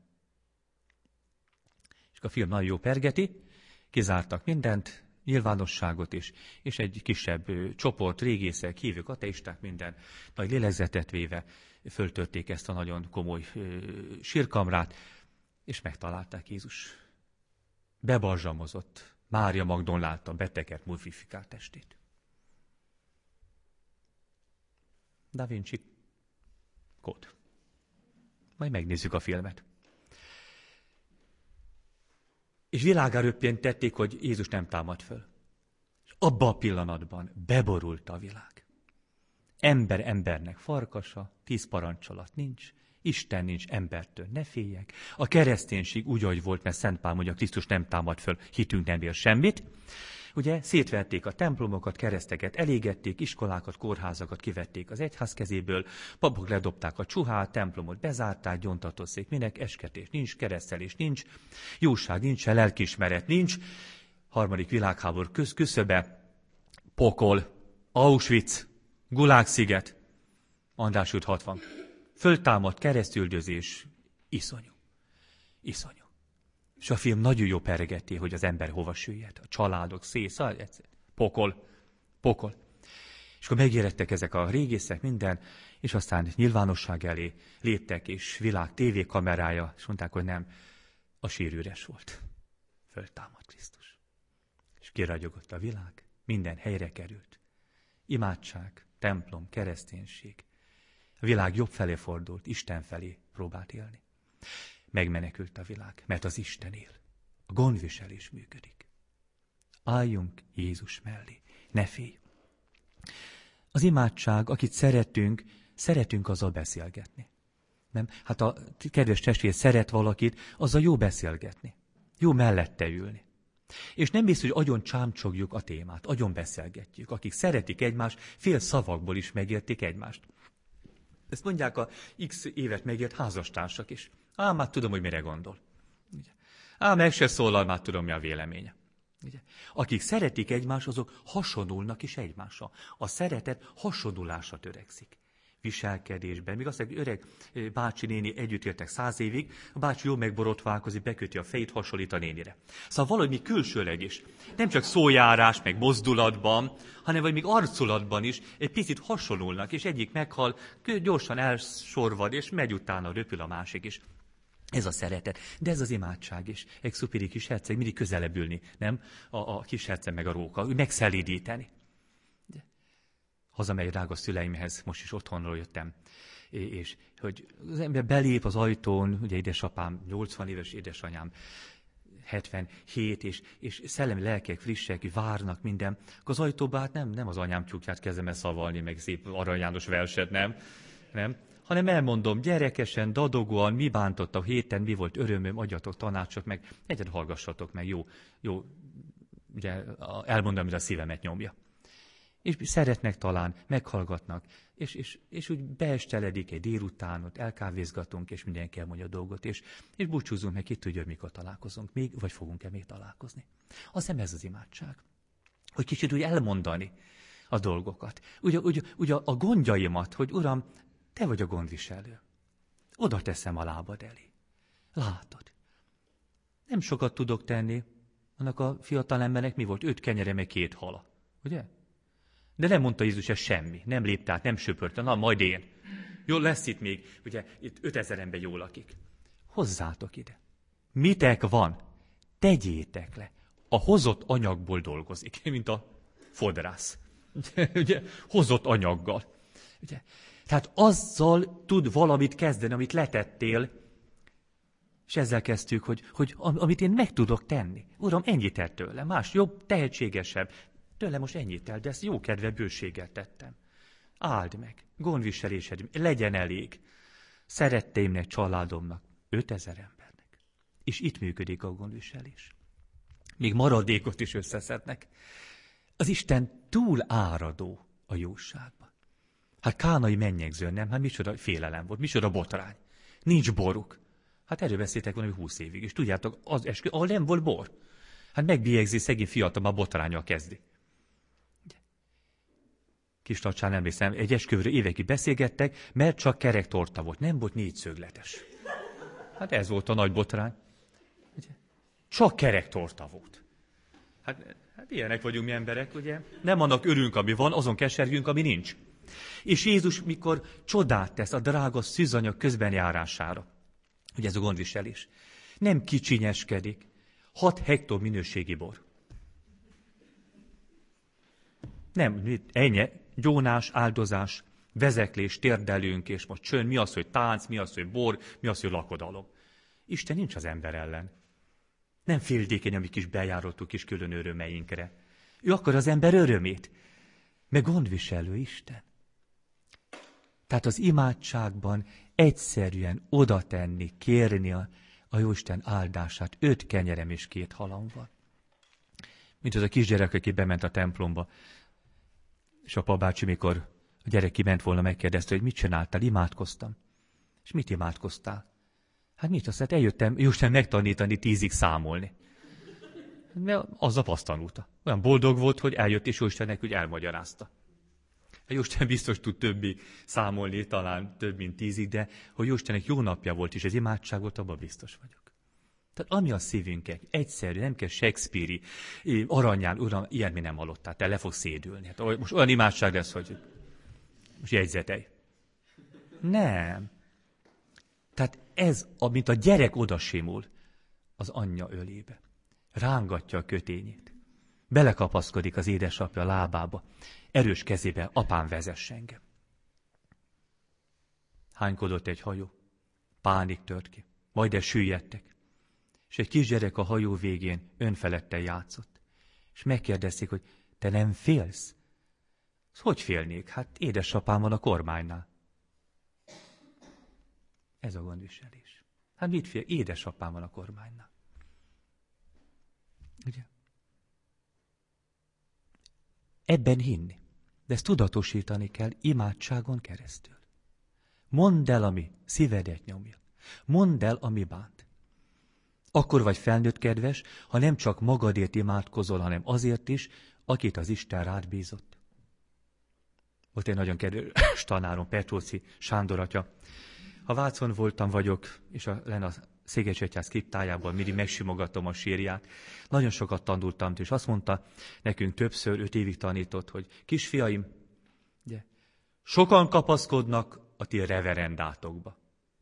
És a film nagyon jó pergeti, kizártak mindent, nyilvánosságot is, és egy kisebb csoport, régészek, hívők, ateisták, minden nagy lélegzetet véve föltörték ezt a nagyon komoly sírkamrát, és megtalálták Jézus. Bebarzsamozott. Mária Magdon látta betegert, mumifikált testét. Da Vinci kód. Majd megnézzük a filmet. És világára röppentették, hogy Jézus nem támad föl. És abban a pillanatban beborult a világ. Ember embernek farkasa, 10 parancsolat nincs, Isten nincs, embertől ne féljek. A kereszténység úgy, ahogy volt, mert Szent Pál mondja, Krisztus nem támad föl, hitünk nem ér semmit. Ugye szétverték a templomokat, kereszteket elégették, iskolákat, kórházakat kivették az egyház kezéből, papok ledobták a csuhát, templomot bezárták, gyóntatószék, minek, esketés nincs, keresztelés nincs, jóság nincs, lelkiismeret nincs. 3. világháború küszöbe, pokol, Auschwitz, Gulág-sziget, András út 60. Föltámadt keresztüldözés, iszonyú. Iszonyú. És a film nagyon jó pergeti, hogy az ember hova süllyed. A családok pokol. És akkor megérettek ezek a régészek, minden, és aztán nyilvánosság elé léptek, és világ tévékamerája, és mondták, hogy nem, a sír üres volt. Föltámadt Krisztus. És kiragyogott a világ, minden helyre került. Imádság, templom, kereszténység. A világ jobb felé fordult, Isten felé próbált élni. Megmenekült a világ, mert az Isten él. A gondviselés működik. Álljunk Jézus mellé, ne félj. Az imádság, akit szeretünk azzal beszélgetni. Nem? Hát a kedves testvér szeret valakit, azzal jó beszélgetni. Jó mellette ülni. És nem biztos, hogy agyon csámcsogjuk a témát, agyon beszélgetjük. Akik szeretik egymást, fél szavakból is megértik egymást. Ezt mondják a X évet megért házastársak is. Már tudom, hogy mire gondol. Meg se szólal, már tudom, mi a véleménye. Akik szeretik egymást, azok hasonulnak is egymásra. A szeretet hasonulásra törekszik. Viselkedésben. Még azt mondják, hogy öreg bácsi néni együtt éltek 100 évig, a bácsi jól megborotválkozik, beköti a fejét, hasonlít a nénire. Szóval valahogy külsőleg is. Nem csak szójárás, meg mozdulatban, hanem vagy még arculatban is egy picit hasonulnak, és egyik meghal, gyorsan elsorvad, és megy utána, röpül a másik is. Ez a szeretet. De ez az imádság is. Exupéry kis herceg mindig közelebb ülni, nem? A kis herceg meg a róka, megszelídíteni. Hazamegy drága szüleimhez, most is otthonról jöttem, és hogy az ember belép az ajtón, ugye édesapám, 80 éves édesanyám, 77, és szellemi lelkek frissek, várnak minden, akkor az ajtóba hát nem az anyám tyúkját kezdem el szavalni, meg szép Arany János verset, nem, hanem elmondom gyerekesen, dadogóan, mi bántott a héten, mi volt örömöm, adjatok tanácsot, meg egyet hallgassatok meg, jó, ugye elmondom, hogy a szívemet nyomja. És szeretnek talán, meghallgatnak, és úgy beesteledik egy délutánot, elkávézgatunk, és mindenki elmondja a dolgot, és búcsúzunk, meg ki tudja, mikor találkozunk még, vagy fogunk-e még találkozni. Azt hiszem ez az imádság. Hogy kicsit úgy elmondani a dolgokat. Ugye a gondjaimat, hogy Uram, te vagy a gondviselő. Oda teszem a lábad elé. Látod. Nem sokat tudok tenni. Annak a fiatal embernek mi volt? 5 kenyere, meg 2 hala. Ugye? De nem mondta Jézus ez semmi. Nem lépte át, nem söpörte. Na, majd én. Jó, lesz itt még. Ugye, itt 5000 ember jól lakik. Hozzátok ide. Mitek van? Tegyétek le. A hozott anyagból dolgozik, mint a fodrász. Ugye, hozott anyaggal. Ugye? Tehát azzal tud valamit kezdeni, amit letettél, És ezzel kezdtük, hogy amit én meg tudok tenni. Uram, ennyit tett tőle, más jobb, tehetségesebb. Tőle most ennyit tett, de ezt jó kedve bőséggel tettem. Áld meg, gondviselésed, legyen elég. Szeretteimnek, családomnak, 5000 embernek. És itt működik a gondviselés. Még maradékot is összeszednek. Az Isten túl áradó a jóságban. Hát kánai mennyegzőn nem, hát micsoda félelem volt, micsoda botrány. Nincs boruk. Hát erről beszéltek volna, hogy 20 évig, és tudjátok, az eskü, ahol nem volt bor. Hát megbélyegzi, szegény fiatal már botránnyal kezdi. Kis Tacsán emlékszem, egy esküvőről évekig beszélgettek, mert csak kerek torta volt, nem volt négyszögletes. Hát ez volt a nagy botrány. Csak kerek torta volt. Hát ilyenek vagyunk mi emberek, ugye? Nem annak örülünk, ami van, azon kesergünk, ami nincs. És Jézus, mikor csodát tesz a drága szűzanyag közbenjárására, ugye ez a gondviselés, nem kicsinyeskedik, 6 hektó minőségi bor. Nem, ennyi, gyónás, áldozás, vezeklés, térdelünk, és most csönd, mi az, hogy tánc, mi az, hogy bor, mi az, hogy lakodalom. Isten nincs az ember ellen. Nem féldékeny a mi kis bejáratú kis külön örömeinkre. Ő akar az ember örömét. Meg gondviselő Isten. Tehát az imádságban egyszerűen oda tenni, kérni a Jóisten áldását 5 kenyerem és 2 halam van. Mint az a kisgyerek, aki bement a templomba. És a papbácsi, mikor a gyerek kiment volna, megkérdezte, hogy mit csináltál, imádkoztam. És mit imádkoztál? Hát mit? Azt eljöttem Jóisten megtanítani 10-ig számolni. Aznap azt tanulta. Olyan boldog volt, hogy eljött, és Jóistennek úgy elmagyarázta. Jóisten biztos tud többig számolni, talán több, mint 10-ig, de hogy Jóistennek jó napja volt, és az imádság volt, abban biztos vagyok. Tehát ami a szívünket, egyszerű, nem kell Shakespeare-i, aranyán, uram, ilyen mi nem hallottál, te le fogsz szédülni. Hát most olyan imádság lesz, hogy most jegyzetelj. Nem. Tehát ez, amint a gyerek odasimul az anyja ölébe. Rángatja a kötényét. Belekapaszkodik az édesapja lábába. Erős kezébe, apám vezess engem. Hánykodott egy hajó. Pánik tört ki. Majd süllyedtek. És egy kisgyerek a hajó végén önfeledten játszott. És megkérdezték, hogy te nem félsz? Hogy félnék? Hát édesapám van a kormánynál. Ez a gondviselés. Hát mit fél? Édesapám van a kormánynál. Ugye? Ebben hinni. De ezt tudatosítani kell imádságon keresztül. Mondd el, ami szívedet nyomja. Mondd el, ami bánt. Akkor vagy felnőtt kedves, ha nem csak magadért imádkozol, hanem azért is, akit az Isten rád bízott. Volt egy nagyon kedves tanárom, Petróci Sándor atya. Ha Vácon vagyok, és lenne a Székelyegyház kriptájában mindig megsimogatom a sírját. Nagyon sokat tanultam, és azt mondta nekünk többször, 5 évig tanított, hogy kisfiaim, ugye, sokan kapaszkodnak a ti reverendátokba.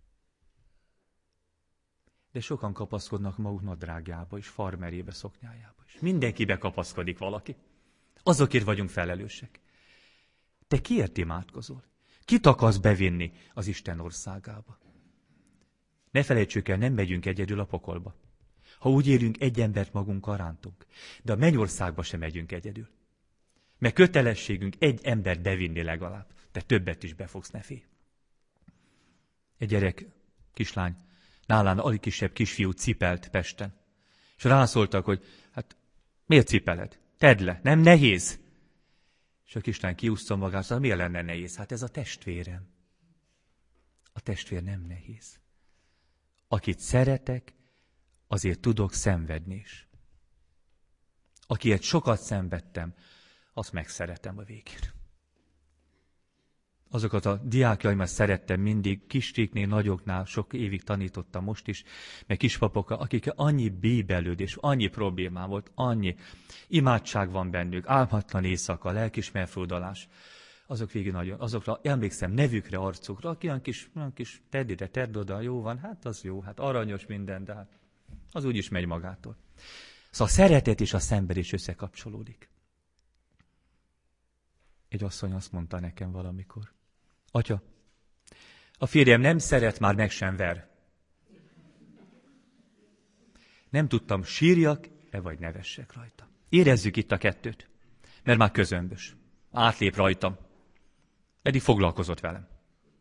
De sokan kapaszkodnak maguk nadrágjába és farmerébe, szoknyájába is. Mindenkibe kapaszkodik valaki. Azokért vagyunk felelősek. Te kiért imádkozol? Kit akarsz bevinni az Isten országába? Ne felejtsük el, nem megyünk egyedül a pokolba. Ha úgy élünk, egy embert magunkkal rántunk. De a mennyországba sem megyünk egyedül. Mert kötelességünk egy embert bevinni legalább. Te többet is befogsz, ne félj. Egy gyerek, kislány, nálán alig kisebb kisfiú cipelt Pesten. És rászóltak, hogy hát miért cipeled? Tedd le, nem nehéz. És a kislány kiúszta magát, szóval miért lenne nehéz? Hát ez a testvérem. A testvér nem nehéz. Akit szeretek, azért tudok szenvedni is. Akiért sokat szenvedtem, azt megszeretem a végén. Azokat a diákjaimat szerettem mindig, kistiknél, nagyoknál, sok évig tanítottam most is, meg kispapokkal, akikkel annyi bíbelődés, annyi problémám volt, annyi imádság van bennük, álmatlan éjszaka, lelkismerfordulás. Azok végig nagyon, azokra emlékszem nevükre, arcukra, aki olyan kis tedd ide, tedd oda, jó van, hát az jó, hát aranyos minden, de hát az úgy is megy magától. Szóval a szeretet és a szenvedés összekapcsolódik. Egy asszony azt mondta nekem valamikor, atya, a férjem nem szeret, már meg sem ver. Nem tudtam, sírjak-e vagy nevessek rajta. Érezzük itt a kettőt, mert már közömbös. Átlép rajtam. Eddig foglalkozott velem.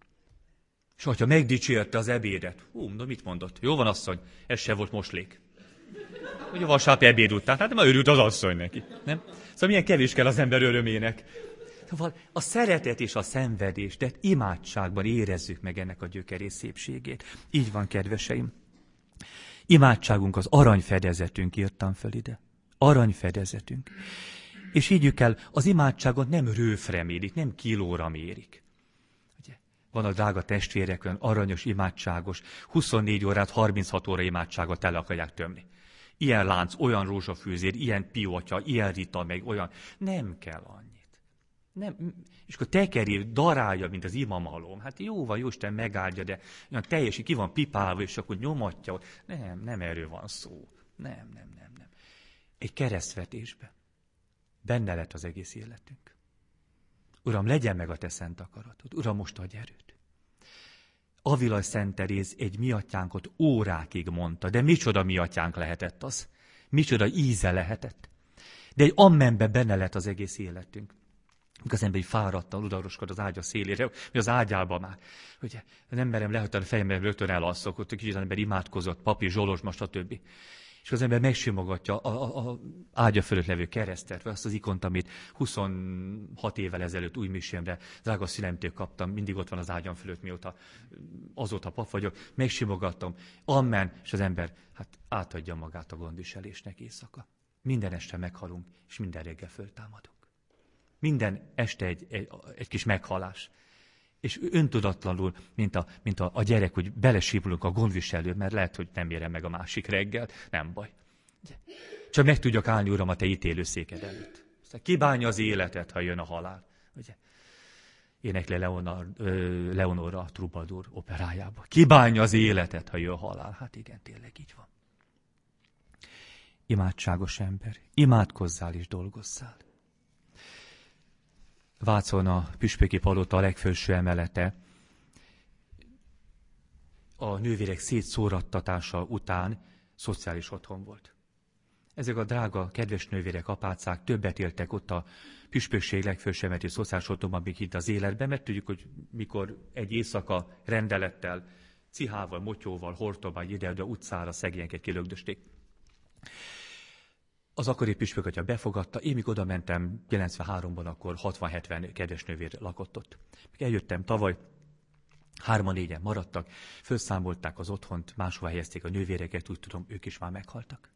És atya megdicsérte az ebédet. De mit mondott? Jó van, asszony, ez se volt moslék. Hogy a vasárnapi ebéd után, hát már örült az asszony neki. Nem? Szóval milyen kevés kell az ember örömének. Szóval a szeretet és a szenvedés, de imádságban érezzük meg ennek a gyökerés szépségét. Így van, kedveseim. Imádságunk az aranyfedezetünk, írtam föl ide. Aranyfedezetünk. És higgyük el, az imádságot nem rőfre mérik, nem kilóra mérik. Ugye? Van a drága testvérek, olyan aranyos, imádságos, 24 órát, 36 óra imádságot el akarják tömni. Ilyen lánc, olyan rózsafűzér, ilyen piotya, ilyen rita, meg olyan. Nem kell annyit. Nem. És akkor tekeri, darálja, mint az imamalom. Hát jó van, Jóisten megáldja, de olyan teljesen ki van pipálva, és akkor nyomatja. Nem erről van szó. Nem. Egy keresztvetésbe. Benne lett az egész életünk. Uram, legyen meg a te szent akaratod. Uram, most adj erőt. Avila Szent Teréz egy mi atyánkot órákig mondta, de micsoda mi atyánk lehetett az. Micsoda íze lehetett. De egy ammenben benne lett az egész életünk. Az ember így fáradtan udvaroskod az ágya szélére, vagy az ágyában már. Ugye, nem merem lehagyni a fejemben, rögtön elalszok, ott kicsit az ember imádkozott, papi, zsolozsma, stb. És az ember megsimogatja a ágya fölött levő keresztet, vagy azt az ikont, amit 26 évvel ezelőtt új misémre drága szülemtől kaptam, mindig ott van az ágyam fölött, mióta azóta pap vagyok, megsimogattam, amen, és az ember átadja magát a gondviselésnek éjszaka. Minden este meghalunk, és minden reggel föltámadunk. Minden este egy kis meghalás. És öntudatlanul, mint a gyerek, hogy belesípulunk a gondviselő, mert lehet, hogy nem érem meg a másik reggel, nem baj. Csak meg tudjak állni, Uram, a te ítélőszéked előtt. Kibánja az életet, ha jön a halál. Ugye? Énekli Leonora a Troubadour operájába. Kibánja az életet, ha jön a halál. Hát igen, tényleg így van. Imádságos ember, imádkozzál és dolgozzál. Vácon a püspöki palota a legfelső emelete a nővérek szétszórattatása után szociális otthon volt. Ezek a drága, kedves nővérek, apácák többet éltek ott a püspökség legfelső emeleti szociális otthonban, még itt az életben, mert tudjuk, hogy mikor egy éjszaka rendelettel, cihával, motyóval, hortobágy ide-oda utcára szegényeket kilögdösték. Az akkori püspök atya befogadta, én mikor oda mentem 93-ban, akkor 60-70 kedves nővér lakott ott. Eljöttem tavaly, 3-4-en maradtak, felszámolták az otthont, máshova helyezték a nővéreket, úgy tudom, ők is már meghaltak.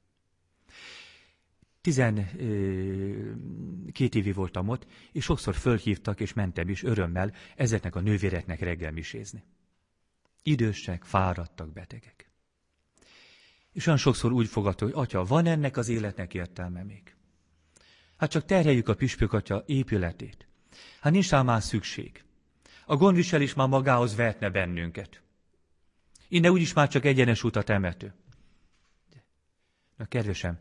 12 évig voltam ott, és sokszor fölhívtak, és mentem is örömmel ezeknek a nővéreknek reggel misézni. Idősek, fáradtak, betegek. És olyan sokszor úgy fogadta, hogy atya, van ennek az életnek értelme még? Hát csak terheljük a püspök atya épületét. Hát nincs rá már szükség. A gondviselés már magához vehetne bennünket. Innen úgyis már csak egyenes út a temető. Na kedvesem,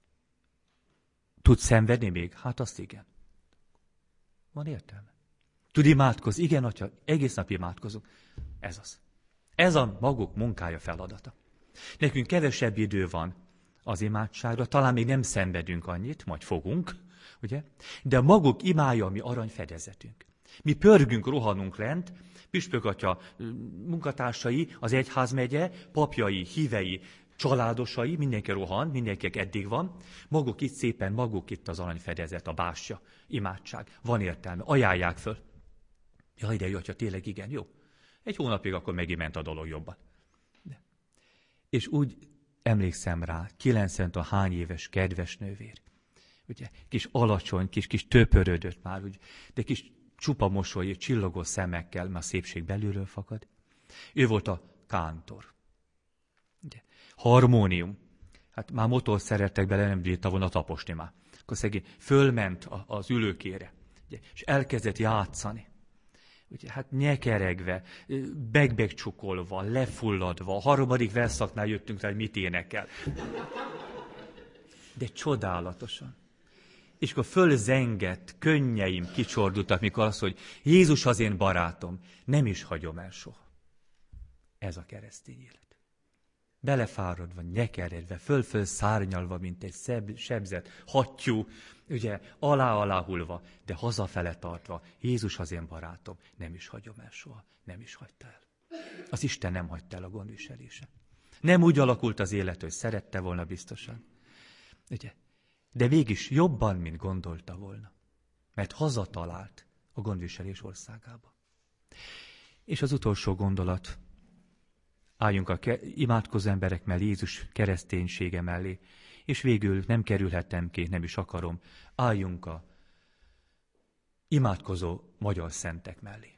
tudsz szenvedni még? Hát azt igen. Van értelme. Tud imádkozni? Igen, atya, egész nap imádkozunk. Ez az. Ez a maguk munkája, feladata. Nekünk kevesebb idő van az imádságra, talán még nem szenvedünk annyit, majd fogunk, ugye? De maguk imája a mi aranyfedezetünk. Mi pörgünk, rohanunk lent, püspök atya munkatársai, az egyházmegye, papjai, hívei, családosai, mindenki rohan, mindenkinek eddig van, maguk itt szépen, maguk itt az aranyfedezet, a bástya, imádság, van értelme, ajánlják föl. Jaj, de jó, atya, tényleg igen, jó. Egy hónapig akkor megint ment a dolog jobban. És úgy emlékszem rá, 90 hány éves kedves nővér. Ugye, kis alacsony, kis töpörödött már, ugye, de kis csupa mosoly, csillogó szemekkel, mert a szépség belülről fakad. Ő volt a kántor. Ugye, harmónium. Hát már motor szerettek bele, nem bírta volna taposni már. Akkor szegény fölment az ülőkére, ugye, és elkezdett játszani. Ugye, hát nyekeregve, begbegcsukolva, lefulladva, a harmadik verszaknál jöttünk rá, hogy mit énekel. De csodálatosan. És akkor fölzengett, könnyeim kicsordultak, mikor az, hogy Jézus az én barátom, nem is hagyom el soha. Ez a keresztény élet. belefáradva, nyekeredve, föl-föl szárnyalva, mint egy sebzett hattyú, ugye, alá-alá hullva, de hazafele tartva. Jézus az én barátom, nem is hagyom el soha, nem is hagyta el. Az Isten nem hagyta el a gondviselése. Nem úgy alakult az élet, hogy szerette volna biztosan. Ugye? De mégis jobban, mint gondolta volna. Mert hazatalált a gondviselés országába. És az utolsó gondolat. Álljunk a imádkozó emberek mellé, Jézus kereszténysége mellé. És végül nem kerülhetem ki, nem is akarom. Álljunk a imádkozó magyar szentek mellé.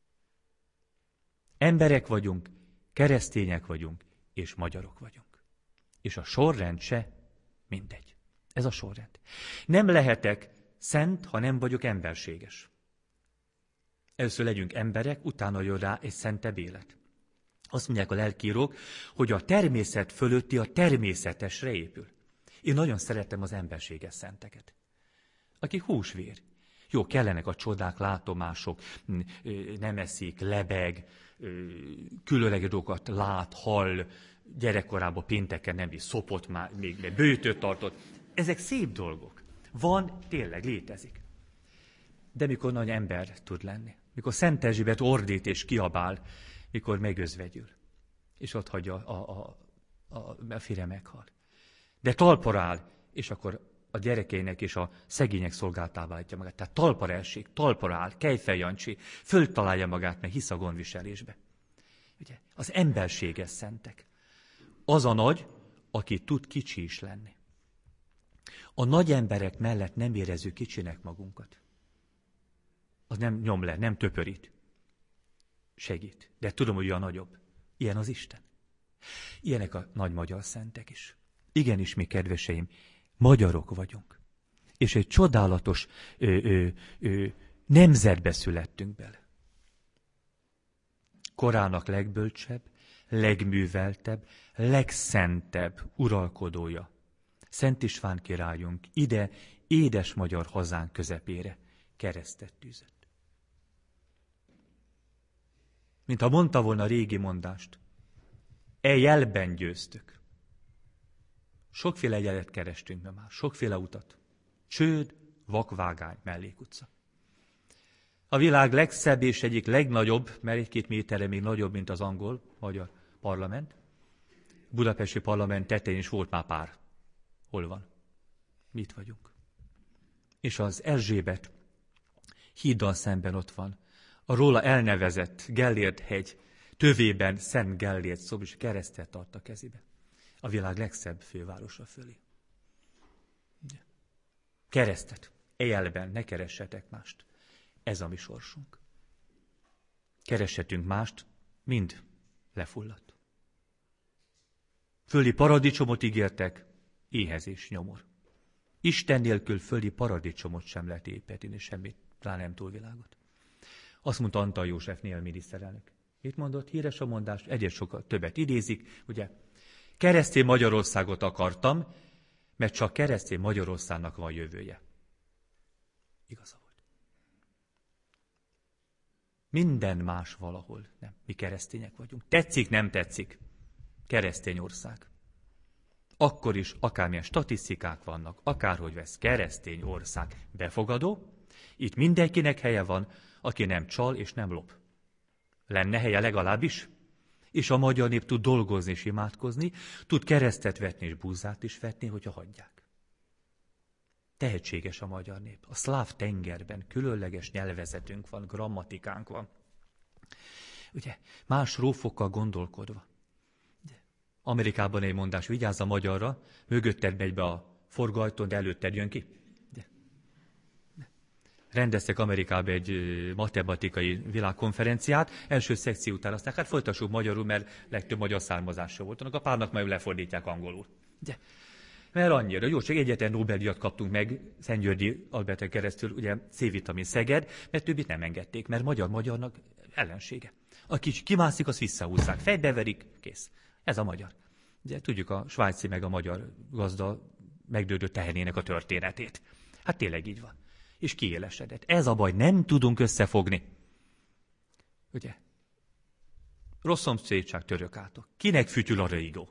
Emberek vagyunk, keresztények vagyunk, és magyarok vagyunk. És a sorrend se mindegy. Ez a sorrend. Nem lehetek szent, ha nem vagyok emberséges. Először legyünk emberek, utána jön rá egy szentebb élet. Azt mondják a lelkiírók, hogy a természet fölötti a természetesre épül. Én nagyon szeretem az emberséges szenteket. Akik húsvér. Jó, kellenek a csodák, látomások, nem eszik, lebeg, különleges dolgokat lát, hall, gyerekkorában pénteken nem is szopott már, még bőtöt tartott. Ezek szép dolgok. Van, tényleg létezik. De mikor nagy ember tud lenni, mikor Szent Erzsébet ordít és kiabál, mikor megözvegyül, és ott hagyja a fire meghal. De talpra áll, és akkor a gyerekeinek és a szegények szolgáltává állítja magát. Tehát talpra esik, talpra áll, Kejfel Jancsi, föltalálja magát, mert hisz a gondviselésbe. Ugye, az emberséges szentek. Az a nagy, aki tud kicsi is lenni. A nagy emberek mellett nem érezzük kicsinek magunkat. Az nem nyom le, nem töpörít. Segít. De tudom, hogy ő a nagyobb. Ilyen az Isten. Ilyenek a nagy magyar szentek is. Igenis, mi kedveseim, magyarok vagyunk. És egy csodálatos nemzetbe születtünk bele. Korának legbölcsebb, legműveltebb, legszentebb uralkodója. Szent István királyunk ide, édes magyar hazánk közepére keresztet tűzött. Mintha mondta volna a régi mondást, jelben győztök. Sokféle jelet kerestünk be már, sokféle utat. Csőd, vakvágány, mellékutca. A világ legszebb és egyik legnagyobb, mert 1-2 méterre még nagyobb, mint az angol-magyar parlament. Budapesti parlament tetején is volt már pár. Hol van? Mit vagyunk? És az Erzsébet híddal szemben ott van. A róla elnevezett Gellért hegy tövében Szent Gellért szobor, és keresztet tart a kezébe. A világ legszebb fővárosa fölé. Keresztet. Éjjelben ne keressetek mást. Ez a mi sorsunk. Kereshetünk mást, mind lefulladt. Földi paradicsomot ígértek, éhezés, nyomor. Isten nélkül földi paradicsomot sem lehet építeni, semmit, pláne nem túlvilágot. Azt mondta Antal József néha miniszterelnök. Mit mondott? Híres a mondás, egyet sokkal többet idézik, ugye? Keresztény Magyarországot akartam, mert csak keresztény Magyarországnak van jövője. Igaza volt. Minden más valahol. Nem, mi keresztények vagyunk. Tetszik, nem tetszik. Keresztény ország. Akkor is akármilyen statisztikák vannak, akárhogy vesz, keresztény ország befogadó. Itt mindenkinek helye van, aki nem csal és nem lop. Lenne helye legalábbis. És a magyar nép tud dolgozni és imádkozni, tud keresztet vetni és búzát is vetni, hogyha hagyják. Tehetséges a magyar nép. A szláv tengerben különleges nyelvezetünk van, grammatikánk van. Ugye, más rófokkal gondolkodva. Amerikában egy mondás, vigyázz a magyarra, mögötted megy be a forgajtón, de előtted jön ki. Rendeztek Amerikában egy matematikai világkonferenciát, első szekció után aztán, hát folytassuk magyarul, mert legtöbb magyar származásra volt. A párnak majd lefordítják angolul. Ugye? Mert annyira, jó, csak egyetlen Nobel-díjat kaptunk meg Szentgyörgyi Alberten keresztül, ugye C-vitamin Szeged, mert többit nem engedték, mert magyarnak ellensége. Aki kimászik, azt visszahúzzák, fejbeverik, kész. Ez a magyar. Ugye tudjuk a svájci meg a magyar gazda megdődött tehenének a történetét. Hát tényleg így van. És kiélesedett. Ez a baj, nem tudunk összefogni. Ugye? Rossz szomszédság, török átok. Kinek fütyül a röigó?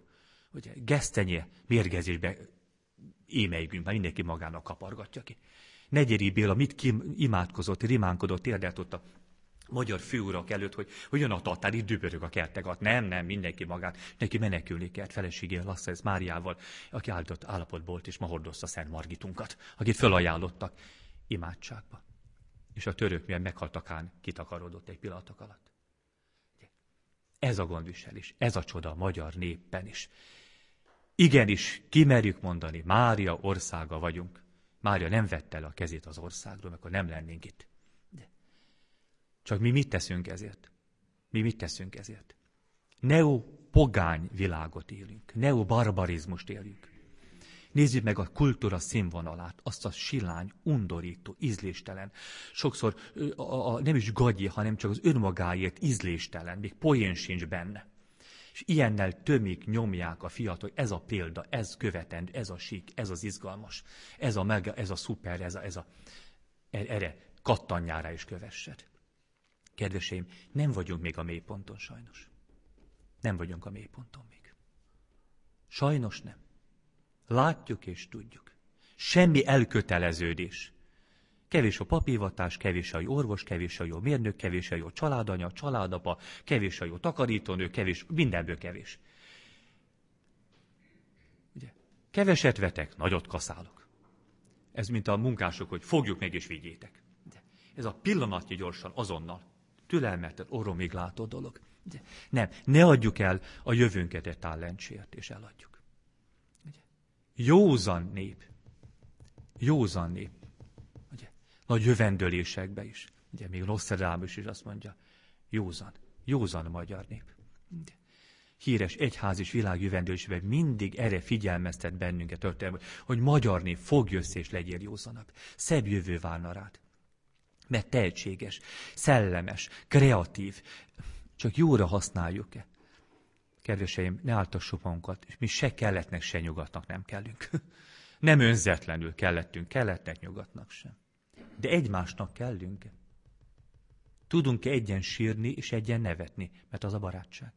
Ugye, gesztenye mérgezésbe émeigünk, már mindenki magának kapargatja ki. Negyeri Béla mit imádkozott, rimánkodott, érdelt a magyar főurak előtt, hogy jön a tatár, itt dübörög a kertegat. Nem, mindenki magát, neki menekülni kellett feleségével, Lasszez Máriával, aki áldott állapotból volt, és ma hordozta Szent Margitunkat, akit fölajánlottak imádságba. És a török milyen meghaltakán kitakarodott egy pillanatok alatt. Ez a gondviselés, ez a csoda a magyar népben is. Igenis, kimerjük mondani, Mária országa vagyunk. Mária nem vette le a kezét az országról, akkor nem lennénk itt. Csak mi mit teszünk ezért? Mi mit teszünk ezért? Neopogány világot élünk, neobarbarizmust élünk. Nézzük meg a kultúra színvonalát, azt a silány, undorító, ízléstelen. Sokszor nem is gagyi, hanem csak az önmagáért ízléstelen, még poén sincs benne. És ilyennel tömik, nyomják a fiatal, hogy ez a példa, ez követendő, ez a sík, ez az izgalmas, ez a szuper, erre kattanjára is kövessed. Kedveseim, nem vagyunk még a mélyponton sajnos. Nem vagyunk a mélyponton még. Sajnos nem. Látjuk és tudjuk. Semmi elköteleződés. Kevés a papírhivatás, kevés a jó orvos, kevés a jó mérnök, kevés a jó családanya, családapa, kevés a jó takarítónő, kevés, mindenből kevés. Ugye? Keveset vetek, nagyot kaszálok. Ez mint a munkások, hogy fogjuk meg és vigyétek. De ez a pillanatnyi gyorsan, azonnal. Türelmetlen, orromig látó dolog. De nem, ne adjuk el a jövőnket egy tállencsért, és eladjuk. Ugye? Józan nép. Józan nép. Ugye? Nagy jövendőlésekbe is. Ugye, még Nostradamus is azt mondja, józan magyar nép. Ugye? Híres egyház és világjövendőlésben mindig erre figyelmeztet bennünket történelme, hogy magyar nép, fogj össze és legyél józanabb. Szebb jövő várna rád. Mert tehetséges, szellemes, kreatív. Csak jóra használjuk-e? Kedveseim, ne áltassuk magunkat, és mi se keletnek, se nyugatnak nem kellünk. Nem önzetlenül kellettünk, keletnek, nyugatnak sem. De egymásnak kellünk. Tudunk-e egyen sírni, és egyen nevetni, mert az a barátság.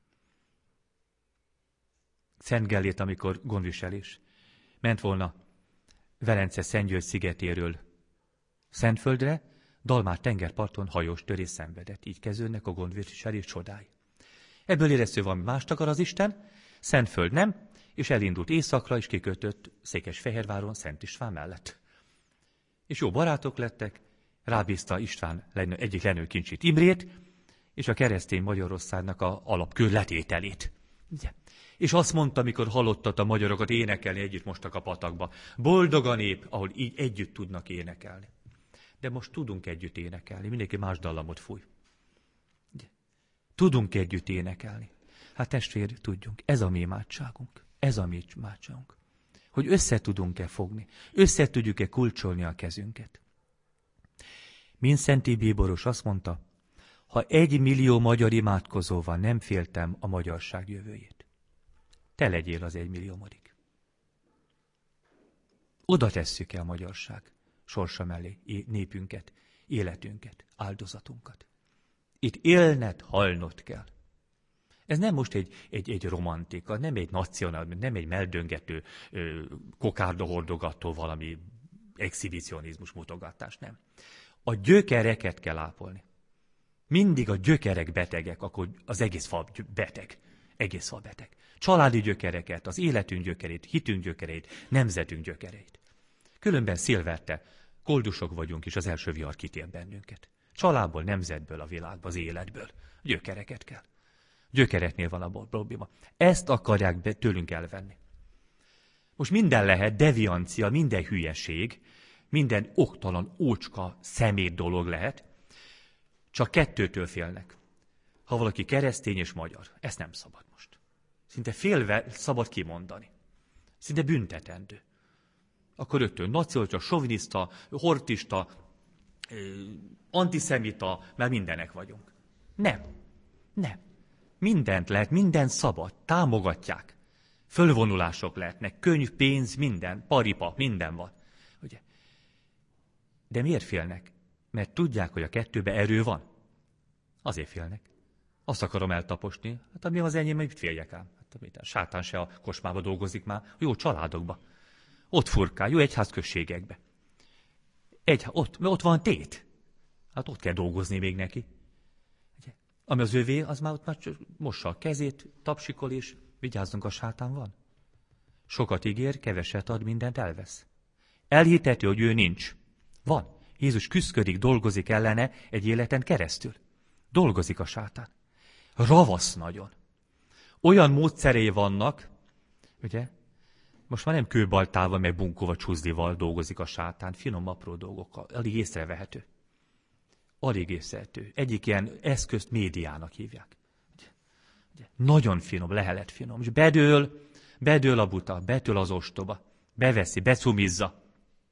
Szent Gellért, amikor gondviselés, ment volna Velence Szentgyörgy szigetéről Szentföldre, Dalmár tengerparton hajós törés szenvedett. Így kezdődnek a gondviselés csodái. Ebből éreztő valami mást akar az Isten, Szentföld nem, és elindult északra, és kikötött Székesfehérváron Szent István mellett. És jó barátok lettek, rábízta István egyik lenőkincsét Imrét, és a keresztény Magyarországnak a alapkő letételét. Ugye? És azt mondta, amikor hallottat a magyarokat énekelni, együtt mostak a patakba. Boldog a nép, ahol így együtt tudnak énekelni. De most tudunk együtt énekelni, mindenki más dallamot fúj. Ugye? Tudunk együtt énekelni. Hát testvér, tudjunk, ez a mi imádságunk. Ez a mi imádságunk. Hogy össze tudunk-e fogni, össze tudjuk-e kulcsolni a kezünket. Minszentí bíboros azt mondta, ha 1 millió magyar imádkozóval nem féltem a magyarság jövőjét. Te legyél az 1 milliómodik. Oda tesszük el a magyarság sorsa mellé népünket, életünket, áldozatunkat. Itt élned, halnod kell. Ez nem most egy romantika, nem egy nacionalizmus, nem egy meldöngető, kokárda hordogató valami exhibicionizmus mutogatás, nem. A gyökereket kell ápolni. Mindig a gyökerek betegek, akkor az egész fal beteg. Egész fal beteg. Családi gyökereket, az életünk gyökerét, hitünk gyökerét, nemzetünk gyökereit. Különben szilverte, koldusok vagyunk, és az első vihar kitér bennünket. Családból, nemzetből, a világból, az életből. Gyökereket kell. Gyökereknél van a probléma. Ezt akarják tőlünk elvenni. Most minden lehet, deviancia, minden hülyeség, minden oktalan, ócska, szemét dolog lehet, csak 2-től félnek. Ha valaki keresztény és magyar, ezt nem szabad most. Szinte félve szabad kimondani. Szinte büntetendő. Akkor rögtön nacionalista, soviniszta, hortista, antiszemita, mert mindenek vagyunk. Nem. Mindent lehet, minden szabad, támogatják. Fölvonulások lehetnek, könyv, pénz, minden, paripa, minden van. Ugye? De miért félnek? Mert tudják, hogy a 2-ben erő van. Azért félnek. Azt akarom eltaposni. Hát ami az enyém, hogy féljek ám. Hát Sátán se a kocsmába dolgozik már, jó családokba. Ott furkál, jó egyházközségekbe. Ott van tét. Hát ott kell dolgozni még neki. Ami az övé, az már ott már mossa a kezét, tapsikol, és vigyázzunk, a sátán van. Sokat ígér, keveset ad, mindent elvesz. Elhitető, hogy ő nincs. Van. Jézus küszködik, dolgozik ellene egy életen keresztül. Dolgozik a sátán. Ravasz nagyon. Olyan módszerei vannak, ugye, most már nem kőbaltával, meg bunkóval, csuzlival dolgozik a sátán, finom, apró dolgokkal, alig észrevehető. Alig észrevehető. Egyik ilyen eszközt médiának hívják. Ugye, nagyon finom, lehelet finom. És bedől a buta, betől az ostoba, beveszi, becumizza.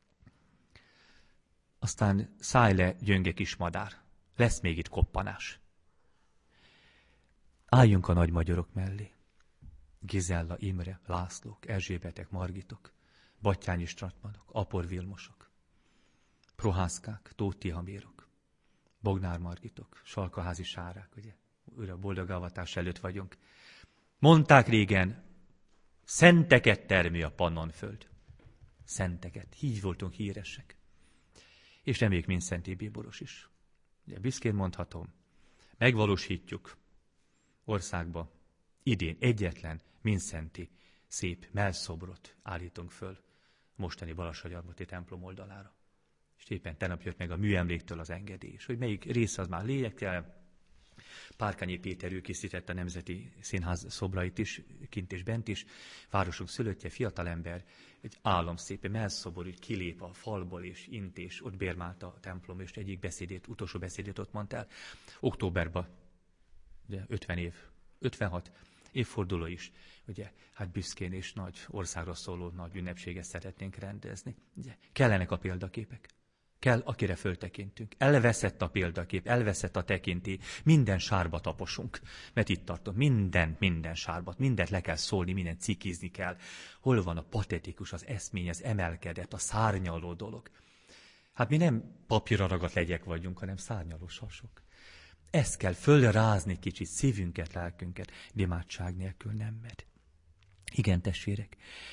Aztán szállj le, gyönge kis madár. Lesz még itt koppanás. Álljunk a nagy magyarok mellé. Gizella, Imre, Lászlók, Erzsébetek, Margitok, Battyányi Stratmanok, Apor Vilmosok, Prohászkák, Tóth Tihamérok, Bognár Margitok, Salkaházi Sárák, ugye? Újra boldog avatás előtt vagyunk. Mondták régen, szenteket termő a Pannonföld. Szenteket. Így voltunk híresek. És reméljük, mint Szenté Bíboros is. Ugye, büszkén mondhatom, megvalósítjuk országba idén egyetlen Minszenti szép mellszobrot állítunk föl mostani Balassagyarmati templom oldalára. És éppen tegnap jött meg a műemléktől az engedély, és hogy melyik része az már lényegtelen. Párkányi Péter, ő készítette a Nemzeti Színház szobrait is, kint és bent is. Városunk szülöttje, fiatalember, egy álomszép mellszobor, úgy kilép a falból és int, és ott bérmálta a templom, és egyik utolsó beszédét ott mondta el. Októberben, ugye 50 év, 56 évforduló is, ugye, hát büszkén és nagy országra szóló nagy ünnepséget szeretnénk rendezni. Ugye, kellenek a példaképek. Kell, akire föltekintünk. Elveszett a példakép, elveszett a tekintély, minden sárba taposunk. Mert itt tartom, minden sárbat, mindent le kell szólni, mindent cikizni kell. Hol van a patetikus, az eszmény, az emelkedett, a szárnyaló dolog? Hát mi nem papírra ragadt legyek vagyunk, hanem szárnyaló sasok. Ezt kell fölrázni kicsit, szívünket, lelkünket, imádság nélkül nem megy. Igen, testvérek,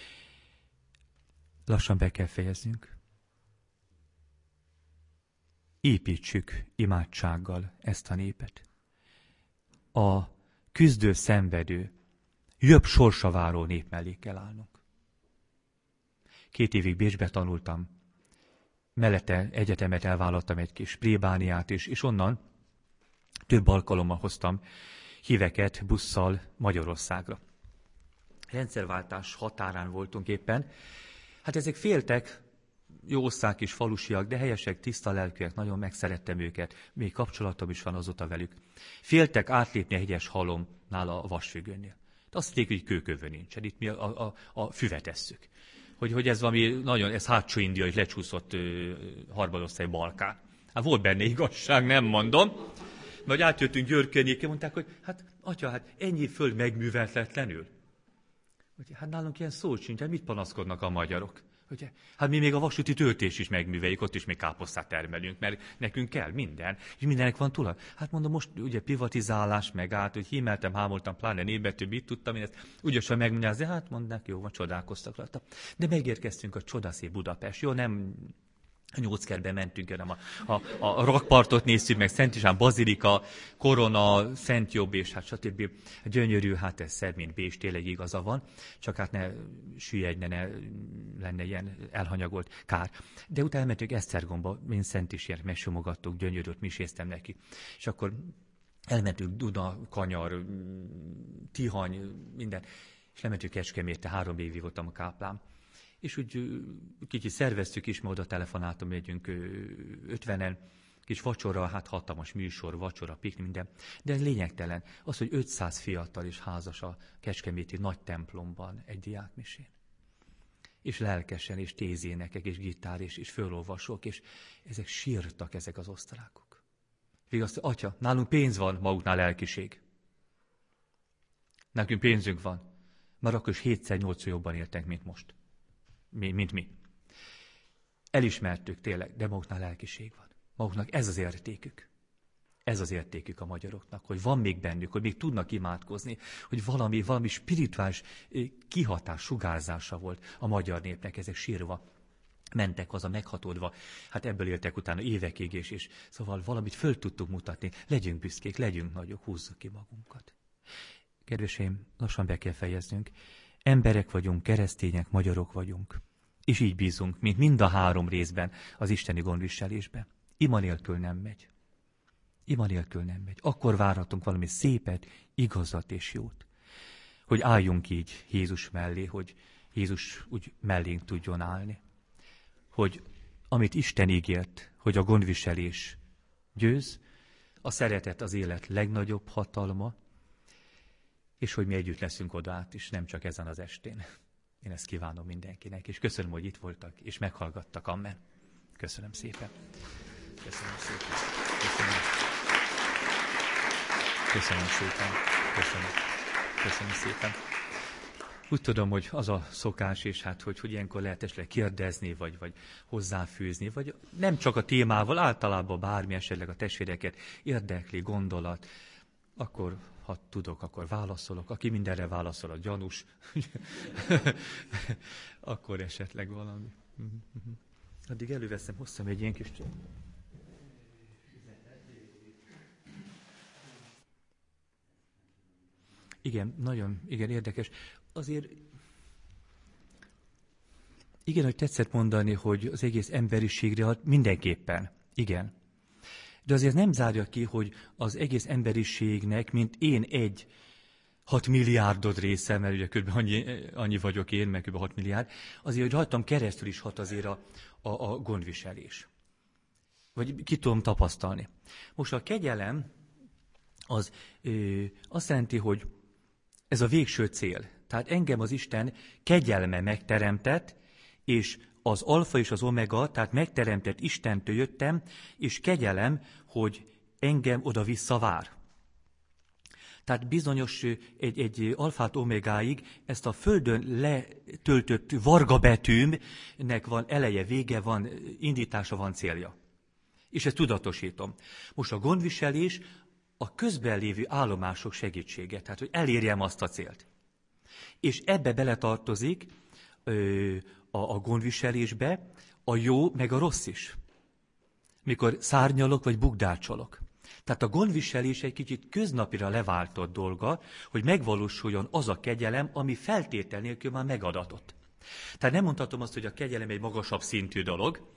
lassan be kell fejeznünk. Építsük imádsággal ezt a népet. A küzdő, szenvedő, jobb sorsa váró nép mellé kell állnunk. 2 évig Bécsbe tanultam, mellette egyetemet elvállaltam, egy kis plébániát is, és onnan több alkalommal hoztam híveket busszal Magyarországra. Rendszerváltás határán voltunk éppen. Hát ezek féltek, jó osszák is, falusiak, de helyesek, tiszta lelkűek, nagyon megszerettem őket, még kapcsolatom is van azóta velük. Féltek átlépni a hegyes halomnál a vasfüggönynél. Azt hitték, hogy kőkövő nincsen, itt mi a füvet esszük. Hogy ez valami nagyon, ez hátsó India, hogy lecsúszott harmadosztály Balkán. Hát volt benne igazság, nem mondom. Vagy átjöttünk Győr környékén, mondták, hogy hát atya, hát ennyi föld megműveltetlenül. Hát nálunk ilyen szó sincs, hát mit panaszkodnak a magyarok? Ugye? Hát mi még a vasúti töltés is megműveljük, ott is még káposztát termelünk, mert nekünk kell minden, és mindenek van tulajdon. Hát mondom, most ugye privatizálás meg át, hogy hímeltem, hámoltam, pláne németül, mit tudtam én ezt, ugyasan megmondják, de hát mondták, jó van, csodálkoztak rajta. De megérkeztünk a csodaszép Budapest, jó, nem a Nyóckerbe mentünk, hanem a rakpartot néztük meg, Szent István Bazilika, Korona, Szent Jobb, és hát stb. Gyönyörű, hát ez szebb, mint Bécs, tényleg igaza van, csak hát ne süllyedne, ne lenne ilyen elhanyagolt kár. De utána elmentünk Esztergomba, mint Szent István, megsimogattuk, gyönyörűt, miséztem neki. És akkor elmentünk Duna, Kanyar, Tihany, minden, és lementünk Kecskemétre, 3 évig voltam a káplán. És úgy kicsit szerveztük is, mert oda telefonáltam, megyünk 50-en, kis vacsora, hát hatalmas műsor, vacsora, piknik, minden. De ez lényegtelen. Az, hogy 500 fiatal és házas a kecskeméti nagy templomban egy diákmisén. És lelkesen, és tézénekek, és gitár, és fölolvasók, és ezek sírtak, ezek az osztrákok. Végül azt, atya, nálunk pénz van, maguknál lelkiség. Nekünk pénzünk van. Már akkor is 7-8 jobban éltek, mint most. Mint mi. Elismertük tényleg, de maguknál lelkiség van. Maguknak ez az értékük. Ez az értékük a magyaroknak, hogy van még bennük, hogy még tudnak imádkozni, hogy valami spirituális kihatás, sugárzása volt a magyar népnek, ezek sírva mentek haza meghatódva. Hát ebből éltek utána évekig, és szóval valamit föl tudtuk mutatni. Legyünk büszkék, legyünk nagyok, húzzuk ki magunkat. Kedveseim, lassan be kell fejeznünk. Emberek vagyunk, keresztények, magyarok vagyunk. És így bízunk, mint mind a 3 részben az isteni gondviselésbe. Ima nélkül nem megy. Ima nélkül nem megy. Akkor várhatunk valami szépet, igazat és jót. Hogy álljunk így Jézus mellé, hogy Jézus úgy mellénk tudjon állni. Hogy amit Isten ígért, hogy a gondviselés győz, a szeretet az élet legnagyobb hatalma, és hogy mi együtt leszünk oda át is, nem csak ezen az estén. Én ezt kívánom mindenkinek, és köszönöm, hogy itt voltak, és meghallgattak. Amen. Köszönöm szépen. Köszönöm szépen. Köszönöm. Köszönöm szépen. Köszönöm szépen. Úgy tudom, hogy az a szokás, és hát, hogy ilyenkor lehet esetleg kérdezni, vagy hozzáfűzni, vagy nem csak a témával, általában bármi esetleg a testvéreket érdekli, gondolat, akkor, ha tudok, akkor válaszolok. Aki mindenre válaszol, a gyanús. Akkor esetleg valami. Addig előveszem, hoztam egy ilyen kis... Igen, nagyon érdekes. Azért, igen, hogy tetszett mondani, hogy az egész emberiségre mindenképpen, igen. De azért nem zárja ki, hogy az egész emberiségnek, mint én 6 milliárdod része, mert ugye kb. Annyi vagyok én, meg kb. 6 milliárd, azért, hogy rajtam keresztül is hat azért a gondviselés. Vagy ki tudom tapasztalni. Most a kegyelem az azt jelenti, hogy ez a végső cél. Tehát engem az Isten kegyelme megteremtett, és az alfa és az omega, tehát megteremtett Istentől jöttem, és kegyelem, hogy engem oda-vissza vár. Tehát bizonyos egy alfát omegáig ezt a földön letöltött vargabetűmnek van eleje, vége van, indítása van, célja. És ezt tudatosítom. Most a gondviselés a közben lévő állomások segítsége, tehát hogy elérjem azt a célt. És ebbe beletartozik a gondviselésbe a jó meg a rossz is. Mikor szárnyalok vagy bukdácsolok. Tehát a gondviselés egy kicsit köznapira leváltott dolga, hogy megvalósuljon az a kegyelem, ami feltétel nélkül már megadatott. Tehát nem mondhatom azt, hogy a kegyelem egy magasabb szintű dolog,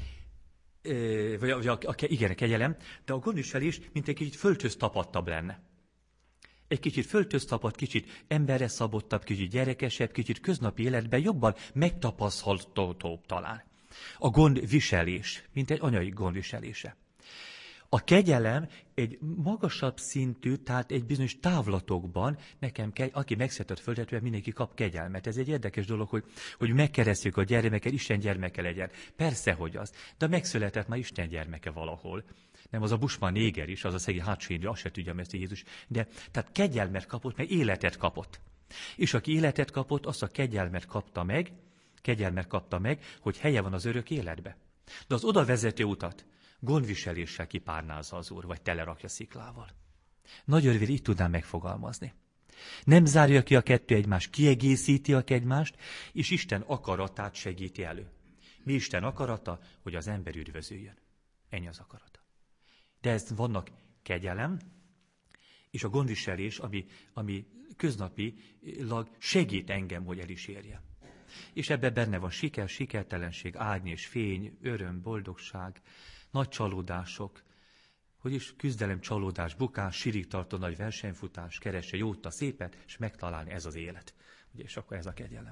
igen, a kegyelem, de a gondviselés mint egy kicsit földhöz tapadtabb lenne. Egy kicsit földhöz tapadt, kicsit emberre szabottabb, kicsit gyerekesebb, kicsit köznapi életben jobban megtapasztalhatóbb talán. A gondviselés, mint egy anyai gondviselése. A kegyelem egy magasabb szintű, tehát egy bizonyos távlatokban, nekem aki megszületett földet, mindenki kap kegyelmet. Ez egy érdekes dolog, hogy megkeresztjük a gyermeket, Isten gyermeke legyen. Persze, hogy az. De megszületett már Isten gyermeke valahol. Nem, az a Bushman néger is, az a szegény hátsó, azt se tudja, mert Jézus. De tehát kegyelmet kapott, meg életet kapott. És aki életet kapott, azt a kegyelmet kapta meg, hogy helye van az örök életbe. De az oda vezető utat gondviseléssel kipárnázza az Úr, vagy telerakja sziklával. Nagy örvér így tudnám megfogalmazni. Nem zárja ki a kettő egymást, kiegészíti a egymást, és Isten akaratát segíti elő. Mi Isten akarata? Hogy az ember üdvözüljön. Ennyi az akarata. De ez vannak kegyelem, és a gondviselés, ami köznapilag segít engem, hogy el is érjem. És ebben benne van siker, sikertelenség, árny és fény, öröm, boldogság, nagy csalódások, hogy is küzdelem, csalódás, bukás, sírig tartó nagy versenyfutás, keresse jót, a szépet, és megtalálni, ez az élet. Ugye, és akkor ez a kegyelem.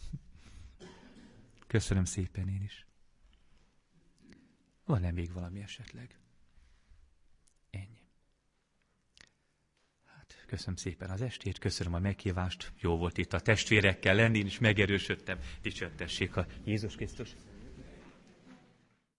Köszönöm szépen én is. Van-e még valami esetleg? Ennyi. Hát, köszönöm szépen az estét, köszönöm a meghívást. Jó volt itt a testvérekkel lenni, én is megerősödtem. Dicsértessék a Jézus Krisztus.